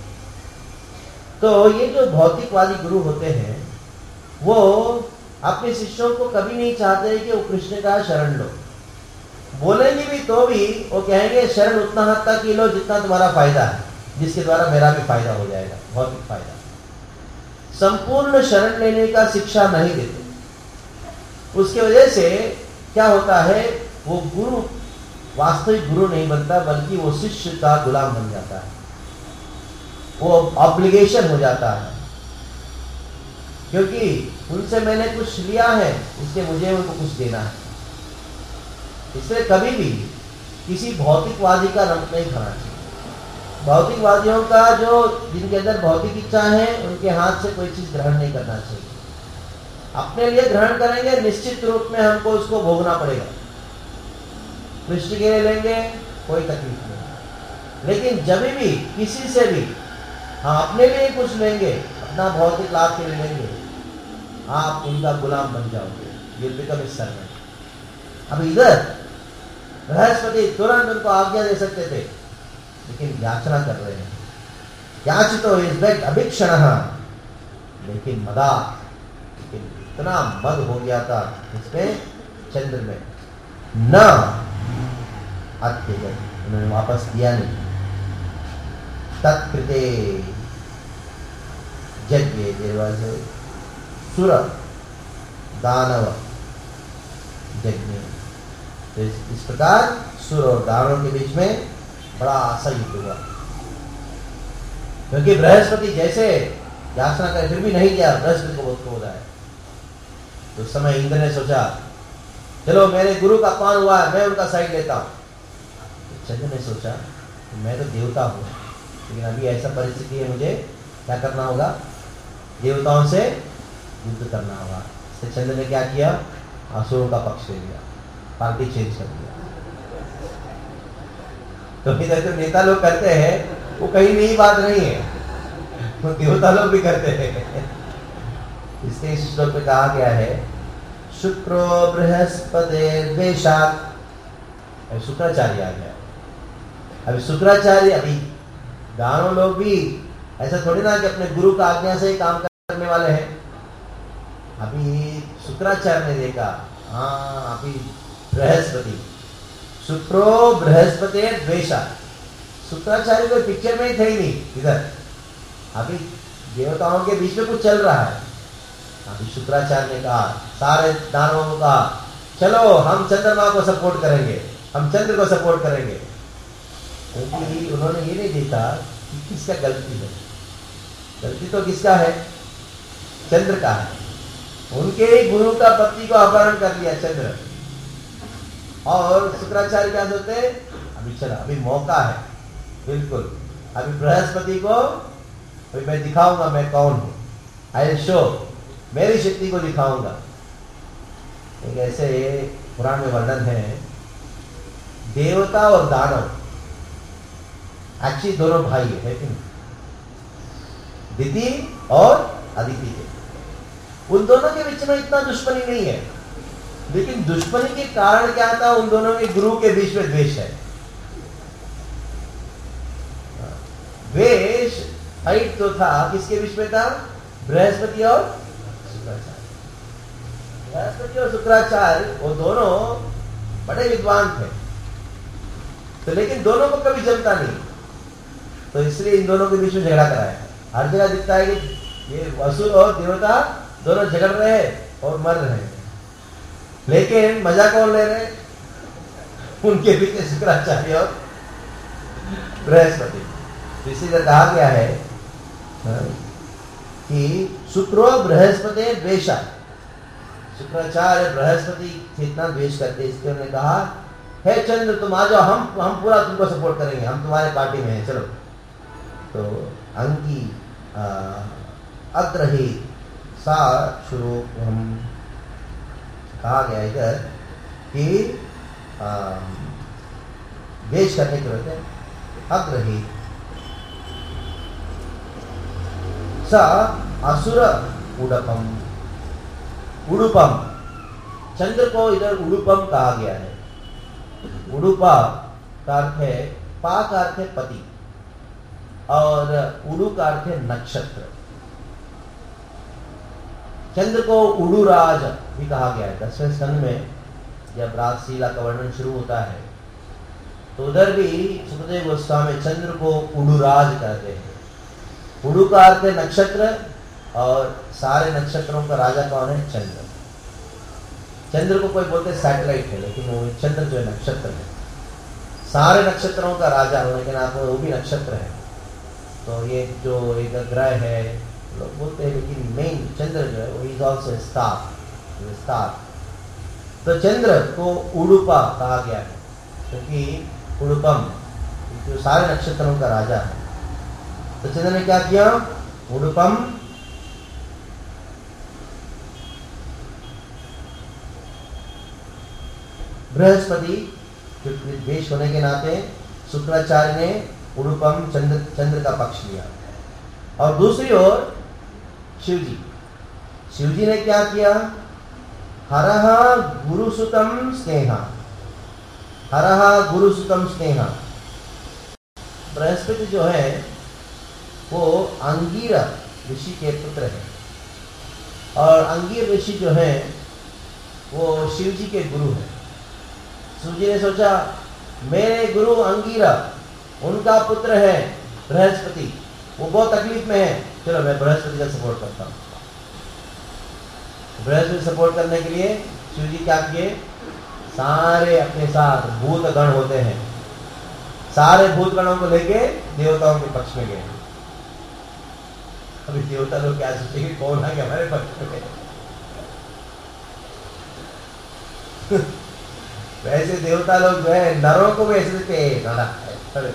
तो ये जो भौतिकवादी गुरु होते हैं वो अपने शिष्यों को कभी नहीं चाहते कि वो कृष्ण का शरण लो। बोलेंगे भी तो भी वो कहेंगे शरण उतना हद तक ही लो जितना तुम्हारा फायदा है, जिसके द्वारा मेरा भी फायदा हो जाएगा, भौतिक फायदा। संपूर्ण शरण लेने का शिक्षा नहीं देते। उसकी वजह से क्या होता है, वो गुरु वास्तविक गुरु नहीं बनता, बल्कि वो शिष्य का गुलाम बन जाता है, वो ऑब्लिगेशन हो जाता है। क्योंकि उनसे मैंने कुछ लिया है इसलिए मुझे उनको कुछ देना है। इसलिए कभी भी किसी भौतिकवादी का रंग नहीं खाना चाहिए। भौतिकवादियों का जो जिनके अंदर भौतिक इच्छा है उनके हाथ से कोई चीज ग्रहण नहीं करना चाहिए। अपने लिए ग्रहण करेंगे निश्चित रूप में हमको उसको भोगना पड़ेगा। दृष्टि के लिए लेंगे कोई तकलीफ नहीं, लेकिन जब भी किसी से भी हाँ अपने लिए कुछ लेंगे, अपना भौतिक लाभ के लिए लेंगे, आप उनका गुलाम बन जाओगे, ये बिकम इज सर्वेंट। अब इधर बृहस्पति तुरंत उनको आज्ञा दे सकते थे, लेकिन याचना कर रहे हैं। याचितो इज बेग अभिक्षण, लेकिन मदा, लेकिन इतना मद हो गया था इसमें चंद्र में, न अत्यगत, उन्होंने वापस दिया नहीं। तत्कृते यज्ञ देवज सुर दानव यज्ञ। तो इस, इस प्रकार सुर और दानव के बीच में बड़ा आशा युद्ध हुआ, क्योंकि बृहस्पति जैसे याचना करे फिर भी नहीं किया, बृहस्पति को बहुत क्रोध आया। तो उस समय इंद्र ने सोचा चलो मेरे गुरु का अपमान हुआ है, मैं उनका साइड लेता हूं। तो चंद्र ने सोचा मैं तो देवता हूं, लेकिन अभी ऐसा परिस्थिति है, मुझे क्या करना होगा, देवताओं से युद्ध करना होगा। इसलिए चंद्र ने क्या किया, असुरों का पक्ष ले लिया, पार्टी चेंज कर दिया। तो इधर जो नेता लोग करते हैं वो कहीं नई बात नहीं है, वो देवता लोग भी करते हैं। इसलिए इस श्लोक में कहा गया है शुक्रो बृहस्पति द्वेषात्, शुक्राचार्य आ गया। अभी शुक्राचार्य, अभी दानव लोग भी ऐसा थोड़ी ना कि अपने गुरु का आज्ञा से ही काम करने वाले हैं। अभी शुक्राचार्य ने देखा, हाँ अभी बृहस्पति, शुक्रो बृहस्पति द्वेषा, शुक्राचार्य को पिक्चर में ही थे ही नहीं इधर, अभी देवताओं के बीच में कुछ चल रहा है। अभी शुक्राचार्य ने कहा, सारे दानवों को कहा चलो हम चंद्रमा को सपोर्ट करेंगे, हम चंद्र को सपोर्ट करेंगे। क्योंकि उन्होंने ये नहीं देखा कि किसका गलती है। गलती तो किसका है? चंद्र का है। उनके ही गुरु का पत्नी को अपहरण कर लिया चंद्र। और शुक्राचार्य क्या सोचते, अभी चला, अभी मौका है, बिल्कुल अभी बृहस्पति को अभी मैं दिखाऊंगा मैं कौन हूं, आई शो, मेरी शक्ति को दिखाऊंगा। एक ऐसे पुराण में वर्णन है, देवता और दानव एक्चुअली दोनों भाई है कि नहीं, दिति और अदिति के, उन दोनों के बीच में इतना दुश्मनी नहीं है, लेकिन दुश्मनी के कारण क्या था, उन दोनों के गुरु के बीच में द्वेष है। द्वेष फाइट तो था, किसके बीच में था? बृहस्पति और शुक्राचार्य। बृहस्पति और शुक्राचार्य वो दोनों बड़े विद्वान थे, तो लेकिन दोनों को कभी जमता नहीं, तो इसलिए इन दोनों के बीच में झगड़ा कराया। हर जगह दिखता है कि ये असुर और देवता दोनों झगड़ रहे हैं और मर रहे हैं, लेकिन मजा कौन ले रहे? उनके बीच शुक्राचार्य और बृहस्पति। इसीलिए कहा गया है कि शुक्रो बृहस्पति द्वेषा, शुक्राचार्य बृहस्पति से इतना द्वेष करते, इसलिए उन्होंने कहा हे चंद्र तुम आ जाओ, हम हम पूरा तुमको सपोर्ट करेंगे, हम तुम्हारे पार्टी में हैं, चलो। तो अंगी अग्रही सा शुरू हम कहा गया इधर कि द्वेष करने के होते अग्रही स असुर उडपम, उडुपम, चंद्र को इधर उडुपम कहा गया है। उडुपा का अर्थ है, पा का अर्थ है पति और उडु का अर्थ है नक्षत्र। चंद्र को उडुराज भी कहा गया है। दसवें स्कंद में जब राजशीला का वर्णन शुरू होता है तो उधर भी सुखदेव गोस्वामी चंद्र को उडुराज कहते हैं। उडु का अर्थ है नक्षत्र और सारे नक्षत्रों का राजा कौन है? चंद्र। चंद्र को कोई बोलते सैटेलाइट है, लेकिन वो चंद्र जो है नक्षत्र है, सारे नक्षत्रों का राजा हो, लेकिन आप वो भी नक्षत्र है। तो ये जो एक ग्रह है लोग बोलते हैं, लेकिन मेन चंद्र जो है वो इज ऑल्सो स्टार, स्टार। तो चंद्र को उडुपा कहा गया है क्योंकि उडुपम जो सारे नक्षत्रों का राजा है। तो चंद्र ने क्या किया? उडुपम बृहस्पति द्वेष होने के नाते शुक्राचार्य ने उडुपम चंद्र चंद्र का पक्ष लिया। और दूसरी ओर शिवजी शिवजी ने क्या किया? हरह गुरुसुतम स्नेहा, हरह गुरुसुतम स्नेहा। बृहस्पति जो है वो अंगीरा ऋषि के पुत्र है, और अंगीर ऋषि जो है वो शिवजी के गुरु है। शिवजी ने सोचा मेरे गुरु अंगीरा, उनका पुत्र है बृहस्पति, वो बहुत तकलीफ में है, चलो मैं बृहस्पति का सपोर्ट करता हूँ। बृहस्पति सपोर्ट करने के लिए शिवजी क्या किए? सारे अपने साथ भूत गण होते हैं, सारे भूत गणों को लेके देवताओं के पक्ष में गए। अभी देवता लोग क्या सोचेंगे, कौन है हमारे पक्ष में? वैसे देवता लोग जो है नरों को भी ऐसे देते हैं।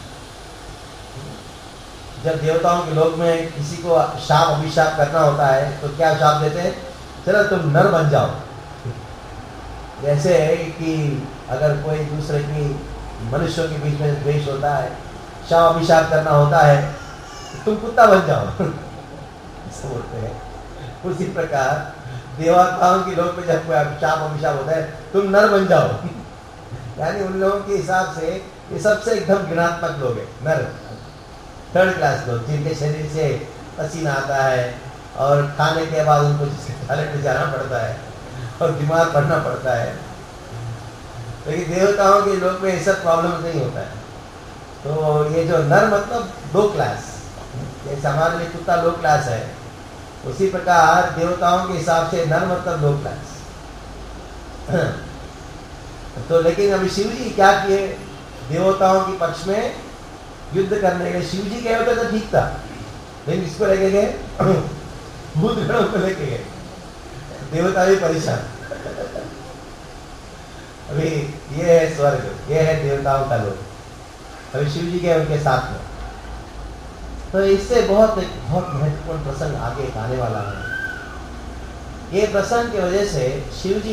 जब देवताओं के लोक में किसी को शाप अभिशाप करना होता है तो क्या शाप देते हैं? चलो तुम नर बन जाओ। जैसे कि अगर कोई दूसरे की मनुष्यों के बीच में द्वेष होता है, शाप अभिशाप करना होता है, तो तुम कुत्ता बन जाओ ऐसे बोलते हैं। उसी प्रकार देवताओं के लोग में जब कोई शाप अभिशाप होता है, तुम नर बन जाओ। यानी उन लोगों के हिसाब से ये सबसे एकदम गिनात्मक लोग हैं, नर, थर्ड क्लास लोग, जिनके शरीर से पसीना आता है और खाने के बाद उनको टॉयलेट में जाना पड़ता है और बीमार पड़ना पड़ता है। लेकिन देवताओं के लोग में ये सब प्रॉब्लम नहीं होता है। तो ये जो नर मतलब दो क्लास, जैसे हमारे लिए कुत्ता दो क्लास है, उसी प्रकार देवताओं के हिसाब से नर मतलब दो क्लास। तो लेकिन अभी शिव जी क्या किए? देवताओं के पक्ष में युद्ध करने के लिए। शिव जी गए होते तो ठीक था, लेकिन किसको लेके गए? भूत गणों को लेके गए, देवता भी परेशान। अभी ये है स्वर्ग, ये है देवताओं का लोक, अभी शिव जी गए उनके साथ में। तो इससे बहुत एक बहुत महत्वपूर्ण प्रसंग आगे आने वाला है। ये प्रसंग की वजह से शिव जी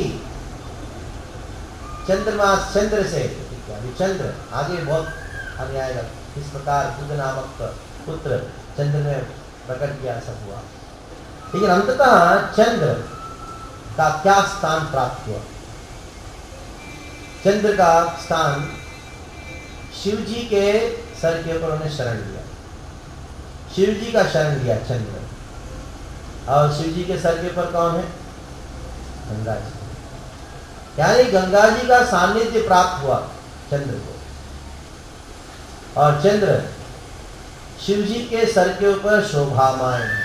चंद्रमा चंद्र से, अभी चंद्र आगे बहुत आगे आएगा, इस प्रकार बुध नामक पुत्र चंद्र में प्रकट किया, सब हुआ। लेकिन अंततः चंद्र का क्या स्थान प्राप्त हुआ? चंद्र का स्थान शिव जी के सर के ऊपर उन्हें शरण लिया, शिव जी का शरण लिया चंद्र। और शिव जी के सर के ऊपर कौन है? गंगा जी। यानी गंगा जी का सानिध्य प्राप्त हुआ चंद्र को, और चंद्र शिव जी के सर के ऊपर शोभामान है।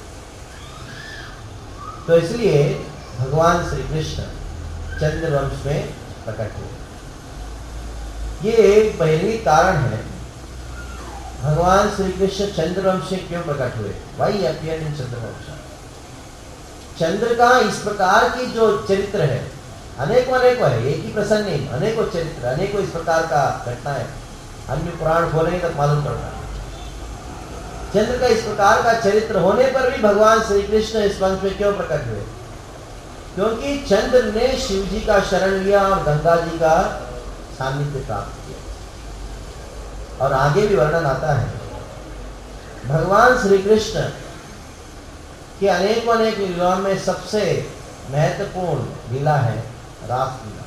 तो इसलिए भगवान श्री कृष्ण चंद्र वंश में प्रकट हुए। ये एक पहली कारण है भगवान श्री कृष्ण चंद्रवंश में क्यों प्रकट हुए। Why appear in Chandravansh. Chandra का इस प्रकार की जो चरित्र है, अनेकों अनेकों है, एक ही प्रसंग नहीं, अनेकों चरित्र, अनेकों इस प्रकार का घटनाएं अन्य पुराण खोलेंगे तक मालूम पड़ता है। चंद्र का इस प्रकार का चरित्र होने पर भी भगवान श्री कृष्ण इस वंश में क्यों प्रकट हुए? क्योंकि चंद्र ने शिव जी का शरण लिया और गंगा जी का सानिध्य प्राप्त किया। और आगे भी वर्णन आता है भगवान श्री कृष्ण के अनेकों अनेक लीलाओं में सबसे महत्वपूर्ण लीला है रासलीला।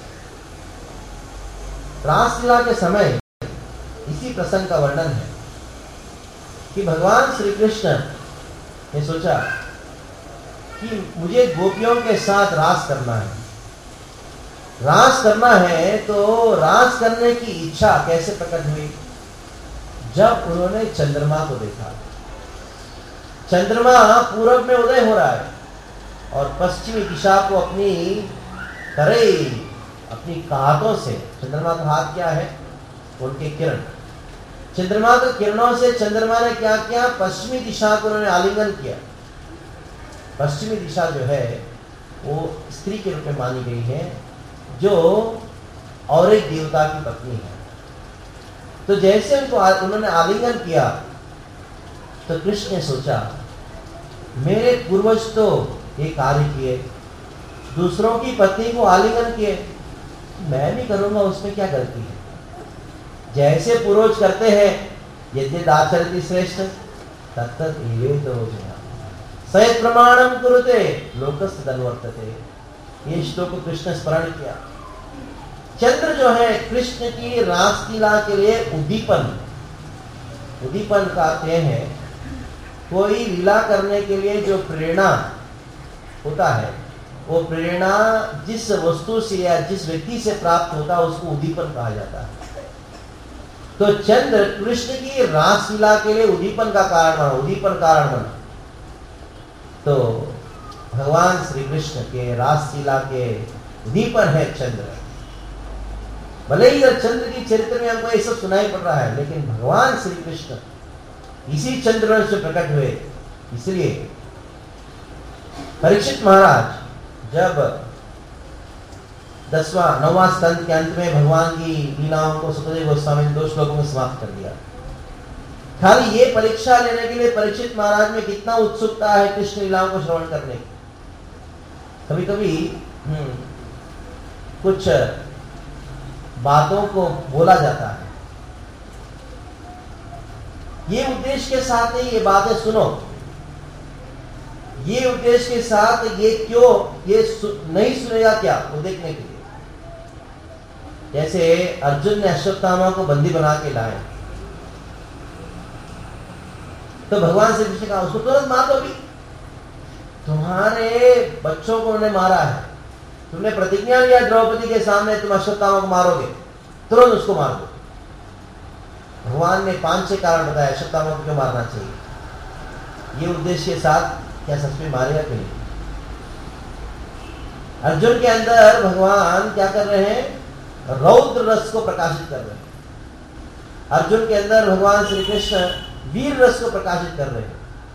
रासलीला के समय इसी प्रसंग का वर्णन है कि भगवान श्री कृष्ण ने सोचा कि मुझे गोपियों के साथ रास करना है। रास करना है तो रास करने की इच्छा कैसे प्रकट हुई? जब उन्होंने चंद्रमा को देखा। चंद्रमा पूरब में उदय हो रहा है और पश्चिमी दिशा को अपनी करे अपनी हाथों से, चंद्रमा का हाथ क्या है? उनके किरण। चंद्रमा के किरणों से चंद्रमा ने क्या किया? पश्चिमी दिशा को उन्होंने आलिंगन किया। पश्चिमी दिशा जो है वो स्त्री के रूप में मानी गई है, जो और एक देवता की पत्नी है। तो जैसे उनको उन्होंने आलिंगन किया तो कृष्ण ने सोचा मेरे पूर्वज तो ये कार्य किए, दूसरों की पत्नी को आलिंगन किए, मैं भी करूंगा, उसमें क्या गलती है? जैसे पूर्वज करते हैं, यद्यद आचरति श्रेष्ठ तत्त एवेतो जया सयत् प्रमाणम कुरुते लोकस्य तन्वर्तते। ये श्लोक कृष्ण स्मरण किया। चंद्र जो है कृष्ण की रासलीला के लिए उद्दीपन, उद्दीपन कहते हैं कोई लीला करने के लिए जो प्रेरणा होता है, वो प्रेरणा जिस वस्तु से या जिस व्यक्ति से प्राप्त होता है उसको उद्दीपन कहा जाता है। तो चंद्र कृष्ण की रासलीला के लिए उद्दीपन का कारण बना, उद्दीपन कारण बना। तो भगवान श्री कृष्ण के रासलीला के उद्दीपन है चंद्र। भले ही चंद्र की चरित्र में हमको ये सब सुनाई पड़ रहा है, लेकिन भगवान श्री कृष्ण इसी चंद्रवंश से प्रकट हुए। इसलिए परीक्षित महाराज जब दसवां नौवां स्कंद के अंत में भगवान की लीलाओं को सुखदेव गोस्वामी ने दो श्लोकों में समाप्त कर दिया। खाली ये परीक्षा लेने के लिए परीक्षित महाराज में कितना उत्सुकता है कृष्ण लीलाओं को श्रवण करने की। कभी कभी कुछ बातों को बोला जाता है, ये उद्देश्य के साथ नहीं, ये बातें सुनो, ये उद्देश्य के साथ ये क्यों ये सु, नहीं सुनेगा क्या, वो देखने के लिए। जैसे अर्जुन ने अश्वत्थामा को बंदी बना के लाए, तो भगवान श्री कृष्ण कहा उसको तुरंत मार दो। भी तुम्हारे बच्चों को उन्होंने मारा है, तुमने प्रतिज्ञा लिया द्रौपदी के सामने तुम अश्वत्थामा को मारोगे, तुरंत उसको मार दो। भगवान ने पांच छह कारण बताया अश्वत्थामा को क्यों मारना चाहिए। ये उद्देश्य के साथ क्या सच में मारेगा कि नहीं? अर्जुन के अंदर भगवान क्या कर रहे हैं? रौद्र रस को प्रकाशित कर रहे हैं। अर्जुन के अंदर भगवान श्री कृष्ण वीर रस को प्रकाशित कर रहे हैं।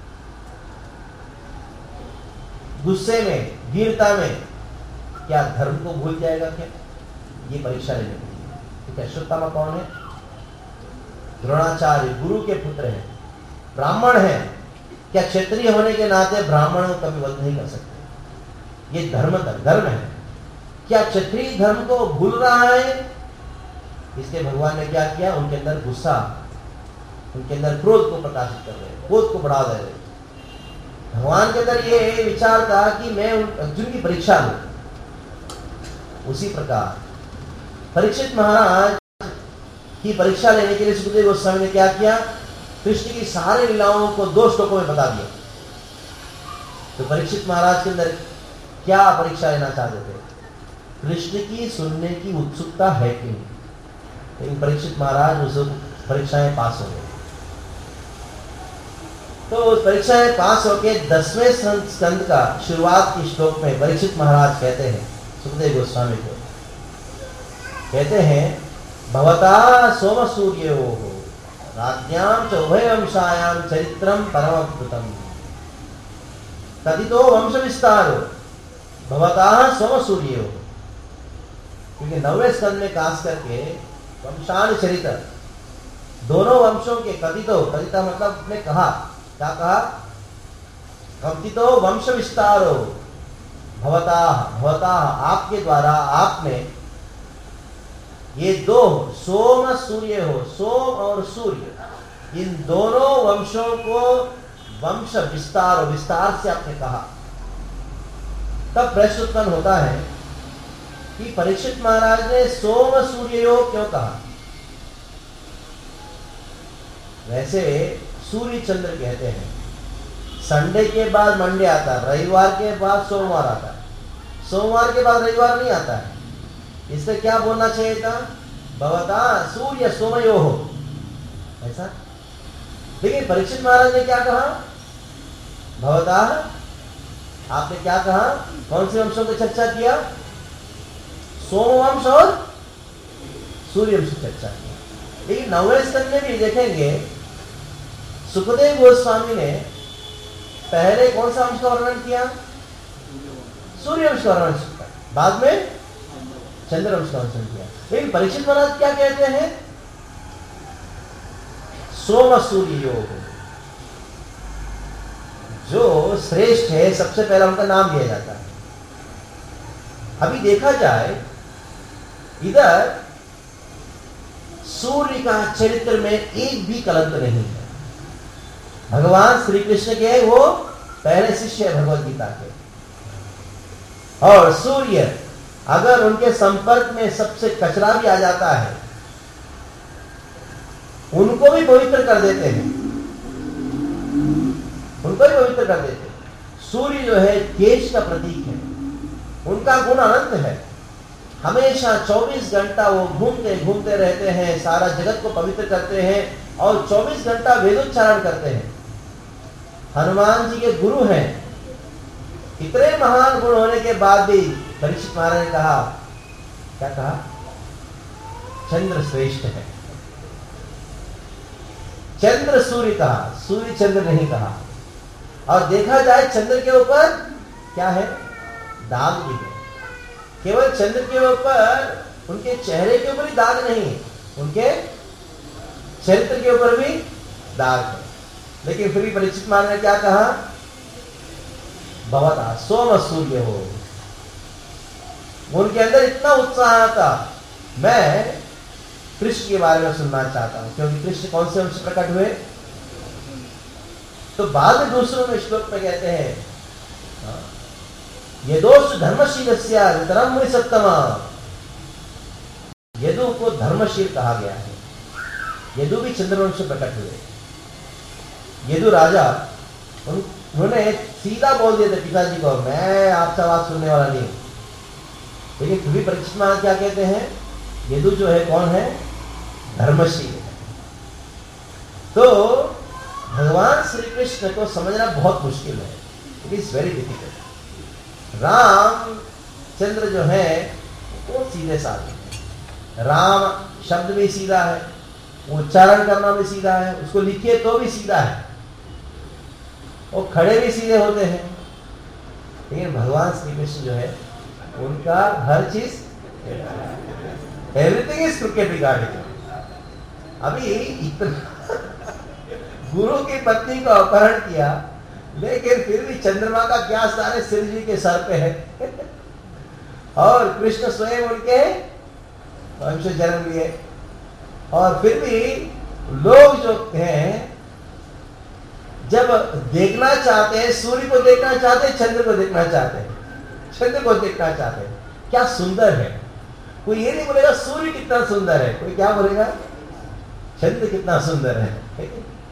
गुस्से में, वीरता में क्या धर्म को भूल जाएगा क्या? ये परीक्षा लेने के लिए। तो अश्वत्थामा कौन है? द्रोणाचार्य गुरु के पुत्र हैं, ब्राह्मण हैं। क्या क्षत्रिय होने के नाते ब्राह्मण कभी वध नहीं कर सकते? ये धर्म धर्म है। क्या क्षत्रिय धर्म को भूल रहा है? इसलिए भगवान ने क्या किया? उनके अंदर गुस्सा, उनके अंदर क्रोध को प्रकाशित कर रहे हैं, क्रोध को बढ़ा दे रहे हैं। भगवान के अंदर ये विचार था कि मैं अर्जुन की परीक्षा लूं। उसी प्रकार परीक्षित महाराज की परीक्षा लेने के लिए सुखदेव गोस्वामी ने क्या किया? कृष्ण की सारी लीलाओं को दो श्लोकों में बता दिया। तो परीक्षित महाराज के अंदर क्या परीक्षा लेना चाहते थे? कृष्ण की सुनने की उत्सुकता है कि नहीं? लेकिन परीक्षित महाराज उस परीक्षाएं पास हो गए। तो उस परीक्षाएं पास होकर दसवें स्कंद का शुरुआत की श्लोक में परीक्षित महाराज कहते हैं सुखदेव गोस्वामी को, कहते हैं भवता सोम सूर्यो राज्ञाम च उभयवंशायाम चरित्रम परमद्भुतम कथितो वंश विस्तारो भवता सोम सूर्यो। क्योंकि नवे स्कंद में खास करके वंशान चरित्र, दोनों वंशों के कथितो, कथिता मतलब ने कहा, क्या कहा? कथितो वंश विस्तारो भवता, भवता आपके द्वारा, आपने ये दो सोम सूर्य हो, सोम और सूर्य, इन दोनों वंशों को वंश विस्तार, विस्तार से आपने कहा। तब प्रश्न उत्पन्न होता है कि परीक्षित महाराज ने सोम सूर्यो क्यों कहा? वैसे सूर्य चंद्र कहते हैं, संडे के बाद मंडे आता है, रविवार के बाद सोमवार आता है, सोमवार के बाद रविवार नहीं आता है। इससे क्या बोलना चाहिए था? भवता सूर्य सोमयो हो, ऐसा। लेकिन परीक्षित महाराज ने क्या कहा? भवता, आपने क्या कहा? कौन से वंशों की चर्चा किया? सोमवंश और सूर्य वंश की चर्चा किया। लेकिन नवे स्कंद में भी देखेंगे सुखदेव गोस्वामी ने पहले कौन सा वंश का वर्णन किया? सूर्य वंश का वर्णन किया, बाद में चंद्र वंश का वर्णन किया। लेकिन परीक्षित महाराज क्या कहते हैं? सोम सूर्य योग, जो श्रेष्ठ है सबसे पहला उनका नाम लिया जाता है। अभी देखा जाए इधर सूर्य का चरित्र में एक भी कलंक नहीं है। भगवान श्री कृष्ण के वो पहले शिष्य है भगवद गीता के, और सूर्य अगर उनके संपर्क में सबसे कचरा भी आ जाता है उनको भी पवित्र कर देते हैं, उनको भी पवित्र कर देते हैं। सूर्य जो है तेज का प्रतीक है, उनका गुण अनंत है। हमेशा चौबीस घंटा वो घूमते घूमते रहते हैं, सारा जगत को पवित्र करते हैं और चौबीस घंटा वेदोच्चारण करते हैं। हनुमान जी के गुरु हैं। इतने महान गुण होने के बाद भी परीक्षित महाराज ने कहा, क्या कहा? चंद्र श्रेष्ठ है। चंद्र सूर्य कहा, सूर्य चंद्र नहीं कहा। और देखा जाए चंद्र के ऊपर क्या है? दाग भी है। केवल चंद्र के ऊपर, उनके चेहरे के ऊपर ही दाग नहीं, उनके चरित्र के ऊपर भी दाग है। लेकिन फिर भी परीक्षित महाराज ने क्या कहा? भवता सोम सूर्य हो। उनके अंदर इतना उत्साह था, मैं कृष्ण के बारे में सुनना चाहता हूं, क्योंकि कृष्ण कौन से वंश प्रकट हुए? तो बाद में दूसरों में श्लोक में कहते हैं यदोष धर्मशीलस्य वितरम मुनि सत्तमा। यदु को धर्मशील कहा गया है। यदु भी चंद्रवंश से प्रकट हुए। यदु राजा, उन्होंने सीधा बोल दिया था पिताजी को, मैं आपका बात सुनने वाला नहीं। लेकिन फिर भी परीक्षित महाराज क्या कहते हैं? यदु जो है कौन है? धर्मशील है। तो भगवान श्री कृष्ण को समझना बहुत मुश्किल है, it is very difficult. Ram Chandra जो है वो सीधे साधे हैं। राम शब्द भी सीधा है, उच्चारण करना भी सीधा है, उसको लिखिए तो भी सीधा है, वो खड़े भी सीधे होते हैं। लेकिन भगवान श्री कृष्ण जो है उनका हर चीज एवरीथिंग इज क्रिकेट रिगार्डिंग। अभी इतना गुरु की पत्नी को अपहरण किया, लेकिन फिर भी चंद्रमा का क्या सारे शिव जी के सर पे है और कृष्ण स्वयं उनके वंश से जन्म लिए, और फिर भी लोग जो हैं जब देखना चाहते हैं, सूर्य को देखना चाहते हैं, चंद्र को देखना चाहते हैं, चंद्र को देखना चाहते हैं, क्या सुंदर है। कोई ये नहीं बोलेगा सूर्य कितना सुंदर है, कोई क्या बोलेगा चंद्र कितना सुंदर है।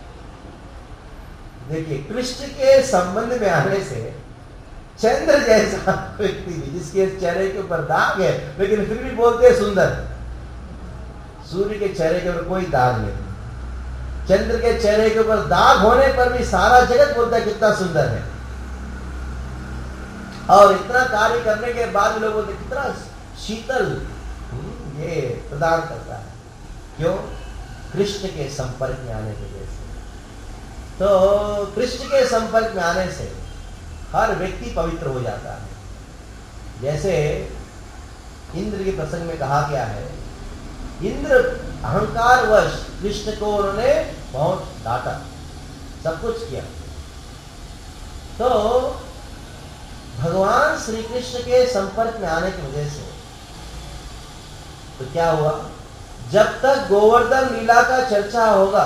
देखिए कृष्ण के संबंध में आने से चंद्र जैसा व्यक्ति भी जिसके चेहरे के ऊपर दाग है लेकिन फिर भी बोलते हैं सुंदर, सूर्य के चेहरे के ऊपर कोई दाग नहीं, चंद्र के चेहरे के ऊपर दाग होने पर भी सारा जगत बोलता है कितना सुंदर है। और इतना कार्य करने के बाद लोग बोलते कितना शीतल ये प्रदान करता है, क्यों? कृष्ण के संपर्क में आने की वजह से। तो कृष्ण के संपर्क में आने से हर व्यक्ति पवित्र हो जाता है। जैसे इंद्र के प्रसंग में कहा गया है, इंद्र अहंकार वश कृष्ण को उन्होंने बहुत डांटा, सब कुछ किया। तो भगवान श्री कृष्ण के संपर्क में आने की वजह से तो क्या हुआ, जब तक गोवर्धन लीला का चर्चा होगा,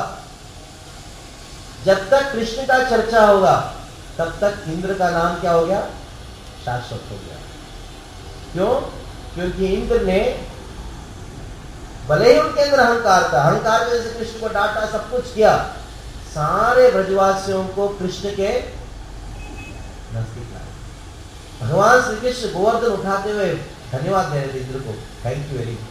जब तक कृष्ण का चर्चा होगा, तब तक इंद्र का नाम क्या हो गया, शाश्वत हो गया। क्यों? क्योंकि इंद्र ने भले ही उनके अंदर अहंकार था, अहंकार की वजह से कृष्ण को डांटा, सब कुछ किया, सारे ब्रजवासियों को कृष्ण के नजदीक लाए। भगवान श्री कृष्ण गोवर्धन उठाते हुए धन्यवाद दे रहे थे इंद्र को, थैंक यू वेरी मच।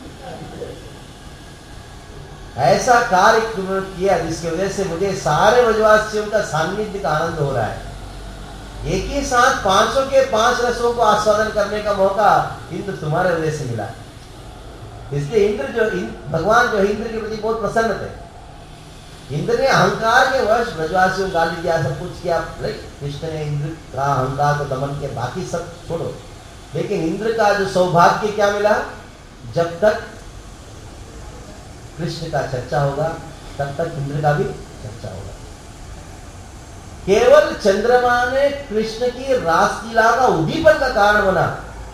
ऐसा कार्य किया जिसकी वजह से मुझे सारे ब्रजवासियों का सान्निध्य का आनंद हो रहा है। एक ही साथ पांचों के पांच रसों को आस्वादन करने का मौका इंद्र तुम्हारे वजह से मिला। इसलिए इंद्र जो भगवान जो इंद्र के प्रति बहुत प्रसन्न थे। इंद्र ने अहंकार के वश ब्रजवासियों को गाली दिया, सब कुछ किया, कृष्ण ने इंद्र का अहंकार को दमन किया, बाकी सब छोड़ो। लेकिन इंद्र का जो सौभाग्य क्या मिला, जब तक कृष्ण का चर्चा होगा तब तक इंद्र का भी चर्चा होगा। केवल चंद्रमा ने कृष्ण की रासलीला का उद्दीपन का कारण बना।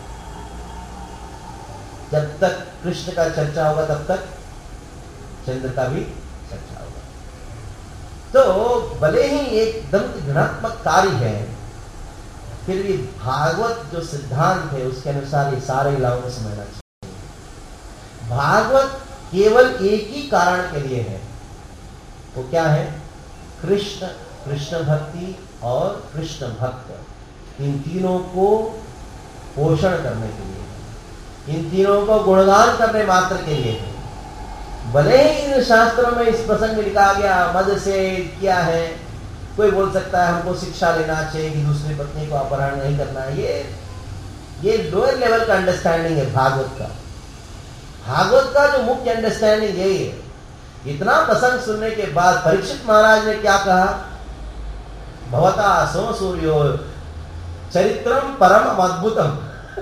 जब तक कृष्ण का चर्चा होगा तब तक चंद्र का भी चर्चा होगा। तो भले ही एकदम धनात्मक कार्य है, फिर भी भागवत जो सिद्धांत है उसके अनुसार ये सारे लीलाओं को समझना चाहिए। भागवत केवल एक ही कारण के लिए है, वो क्या है, कृष्ण, कृष्ण भक्ति और कृष्ण भक्त, इन तीनों को पोषण करने के लिए, इन तीनों को गुणगान करने मात्र के लिए है। भले ही इन शास्त्रों में इस प्रसंग में लिखा गया मद से क्या है, कोई बोल सकता है हमको शिक्षा लेना चाहिए कि दूसरी पत्नी को अपहरण नहीं करना है, ये ये लोअर लेवल का अंडरस्टैंडिंग है भागवत का। भागवत का जो मुख्य अंडरस्टैंडिंग यही है। इतना प्रसंग सुनने के बाद परीक्षित महाराज ने क्या कहा, भवता सो सूर्यो चरित्रम परम अद्भुतम।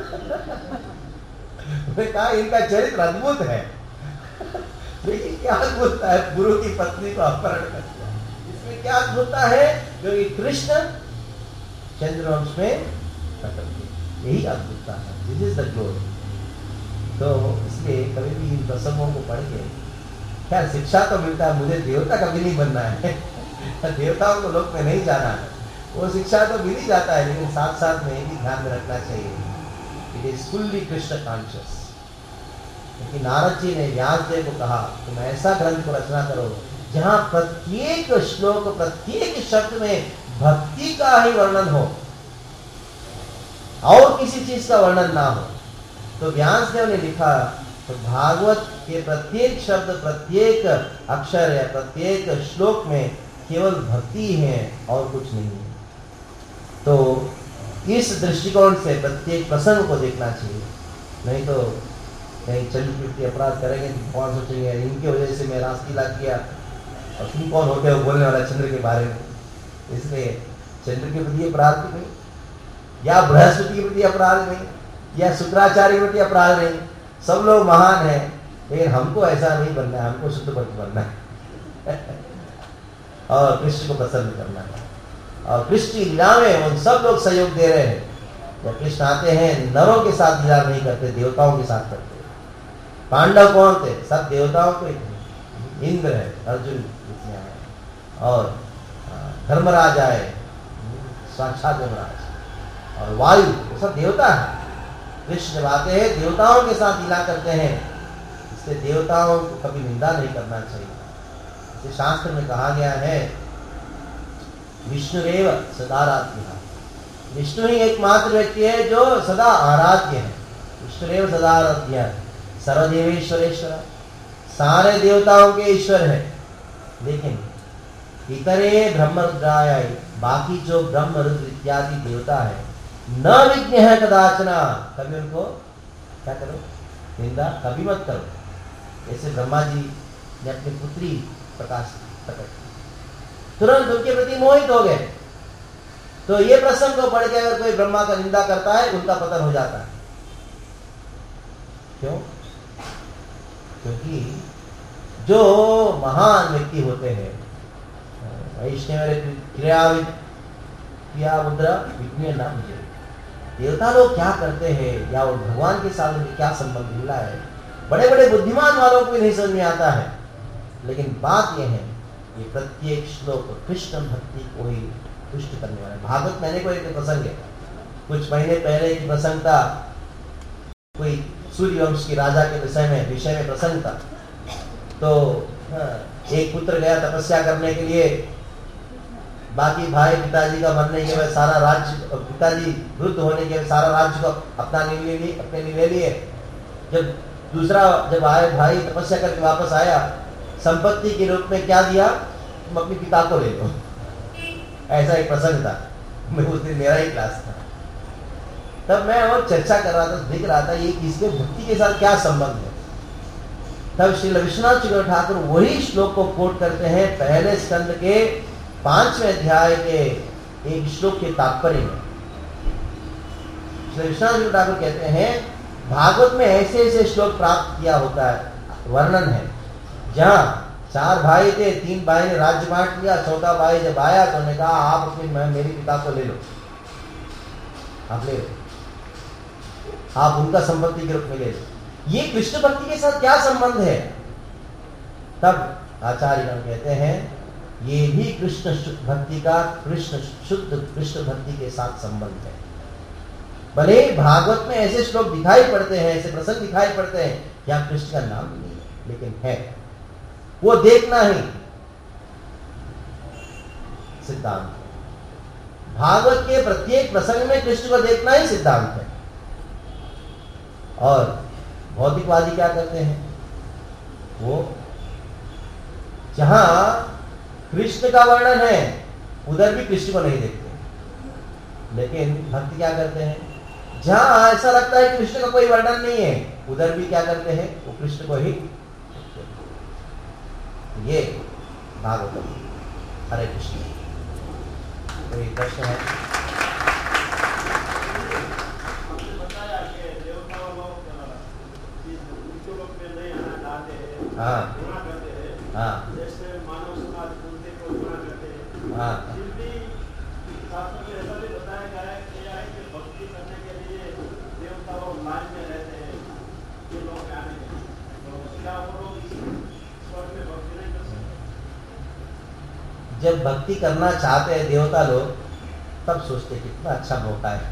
कहा इनका चरित्र अद्भुत है। लेकिन क्या अद्भुतता है, गुरु की पत्नी को अपहरण कर दिया, इसमें क्या अद्भुतता है, क्योंकि कृष्ण चंद्रवंश में प्रकट हुए, यही अद्भुतता है, दिस इज द ग्लोरी। तो इसलिए कभी भी इन प्रसंगों को पढ़ के क्या शिक्षा तो मिलता है। मुझे देवता कभी नहीं बनना है, देवताओं को लोक में नहीं जाना है, वो शिक्षा तो मिल ही जाता है, लेकिन साथ साथ में ये भी ध्यान में रखना चाहिए, it is fully Krishna conscious. क्योंकि नारद जी ने व्यास देव को कहा तुम ऐसा ग्रंथ को रचना करो जहाँ प्रत्येक श्लोक, प्रत्येक शब्द में भक्ति का ही वर्णन हो और किसी चीज का वर्णन ना हो। तो व्यासदेव ने लिखा तो भागवत के प्रत्येक शब्द, प्रत्येक अक्षर या प्रत्येक श्लोक में केवल भक्ति है और कुछ नहीं है। तो इस दृष्टिकोण से प्रत्येक प्रसंग को देखना चाहिए, नहीं तो कहीं चंद्र के प्रति अपराध करेंगे तो भगवान सोचेंगे इनकी वजह से मैं रासलीला किया, और तुम कौन होते हो बोलने वाला चंद्र के बारे में। इसलिए चंद्र के प्रति अपराध नहीं, या बृहस्पति के प्रति अपराध नहीं, या शुक्राचार्य के प्रति अपराध नहीं। सब लोग महान हैं, लेकिन हमको ऐसा नहीं बनना है, हमको शुद्ध भक्त बनना है और कृष्ण को प्रसन्न करना है। और कृष्ण की लीला में उन सब लोग सहयोग दे रहे हैं। जब कृष्ण आते हैं नरों के साथ लीला नहीं करते, देवताओं के साथ करते। पांडव कौन थे? सब देवताओं को, इंद्र है, अर्जुन इसमें आए, और धर्मराज आए, साक्षात धर्मराज, और वायु, वो सब देवता है। कृष्ण जब आते हैं देवताओं के साथ लीला करते हैं, इसलिए देवताओं को कभी निंदा नहीं करना चाहिए। इसे शास्त्र में कहा गया है विष्णुरेव सदाराध्य, विष्णु ही एकमात्र व्यक्ति है जो सदा आराध्य है। विष्णुरेव सदाराध्य सर्वदेवेश्वरेश्वर, सारे देवताओं के ईश्वर है। लेकिन इतरे ब्रह्मरुद्राय, बाकी जो ब्रह्म रुद्र इत्यादि देवता है, न विज्ञ है कदाचना, कभी उनको क्या करो, निंदा कभी मत करो। जैसे ब्रह्मा जी ने अपनी पुत्री प्रकाश प्रकट, तुरंत उनके प्रति मोहित हो गए। तो ये प्रसंग को पढ़ के अगर कोई ब्रह्मा का निंदा करता है, उनका पतन हो जाता है। क्यों? क्योंकि जो महान व्यक्ति होते हैं, वैष्णव क्रिया क्रिया मुद्रा विज्ञ नाम मुझे, देवता लोग क्या करते हैं या वो भगवान के साथ उनके क्या संबंध मिला है, बड़े बड़े बुद्धिमान वालों को भी नहीं समझ में आता है। लेकिन बात यह है कि प्रत्येक श्लोक कृष्ण भक्ति को ही पुष्ट करने वाला है। भागवत मैंने कोई एक प्रसंग है, कुछ महीने पहले एक प्रसंग था, कोई सूर्यवंश की राजा के विषय में विषय में प्रसंग था। तो एक पुत्र गया तपस्या करने के लिए, बाकी भाई पिताजी का मरने के बाद सारा राज्य, पिताजी वृद्ध होने के बाद सारा राज्य को अपना ले लिए अपने लिए ले लिए। जब दूसरा जब आए भाई तपस्या करके वापस आया, संपत्ति के रूप में क्या दिया, तुम अपने पिता को ले लो। ऐसा एक प्रसंग था, मैं उस दिन मेरा ही क्लास था। तब मैं और चर्चा कर रहा था, देख रहा था ये किसके भक्ति के साथ क्या संबंध है। तब श्री विश्वनाथ चक्रवर्ती ठाकुर वही श्लोक को कोट करते हैं पहले स्कंद के पांचवें अध्याय के एक श्लोक के तात्पर्य में। श्री विश्वनाथ चक्रवर्ती ठाकुर कहते हैं भागवत में ऐसे ऐसे श्लोक प्राप्त किया होता है, वर्णन है, जहाँ चार भाई थे, तीन भाई ने राज्य बांट लिया, चौथा भाई जब आया तो उन्होंने कहा आप अपने मेरे पिता को ले लो, आप ले लो, आप उनका संपत्ति के रूप में ले लो। ये कृष्ण भक्ति के साथ क्या संबंध है? तब आचार्यगण कहते हैं ये भी कृष्ण भक्ति का, कृष्ण शुद्ध कृष्ण भक्ति के साथ संबंध है। भले भागवत में ऐसे श्लोक दिखाई पड़ते हैं, ऐसे प्रसंग दिखाई पड़ते हैं यहाँ कृष्ण का नाम नहीं है, लेकिन है, वो देखना ही सिद्धांत। भागवत के प्रत्येक प्रसंग में कृष्ण को देखना ही सिद्धांत है। और भौतिकवादी क्या करते हैं, वो जहां कृष्ण का वर्णन है उधर भी कृष्ण को नहीं देखते। लेकिन भक्त क्या करते हैं, जहां ऐसा लगता है कि कृष्ण का कोई वर्णन नहीं है उधर भी क्या करते हैं, वो कृष्ण को ही देखते हैं। ये भागवत। हरे कृष्ण। कोई प्रश्न है? हाँ हाँ हाँ जब भक्ति करना चाहते हैं देवता लोग, तब सोचते कितना अच्छा मौका है।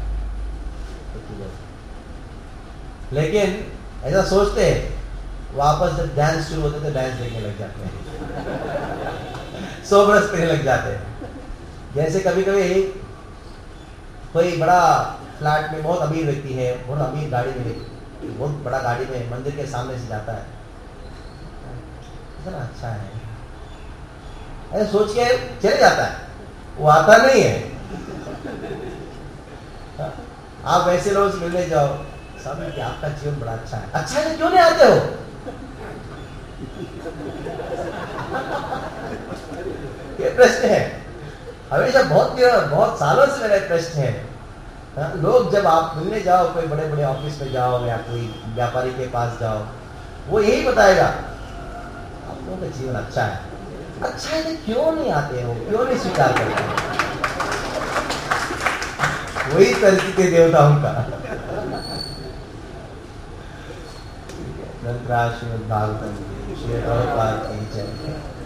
लेकिन ऐसा सोचते हैं, वापस जब डांस शुरू होते तो डांस देखने लग जाते हैं, सौ बरस पहले लग जाते हैं। जैसे कभी कभी कोई बड़ा फ्लैट में बहुत अमीर व्यक्ति है, बहुत अमीर गाड़ी में, बहुत बड़ा गाड़ी में मंदिर के सामने से जाता है, इतना अच्छा है, ऐसे सोच के चले जाता है, वो आता नहीं है। आप वैसे लोग से मिलने जाओ, स्वामी जी आपका जीवन बड़ा अच्छा है। अच्छा है क्यों नहीं आते हो? ये प्रश्न है, हमेशा बहुत बहुत सालों से मेरा प्रश्न है। हाँ, लोग जब आप मिलने जाओ, कोई बड़े बड़े ऑफिस में जाओ या कोई व्यापारी के पास जाओ, वो यही बताएगा आप लोगों का जीवन अच्छा है। अच्छा है तो क्यों नहीं आते हो, क्यों नहीं स्वीकार करते हो? वही परिस्थिति देवताओं का। श्रीमद् भागवतम श्री प्रभुपाद की जय।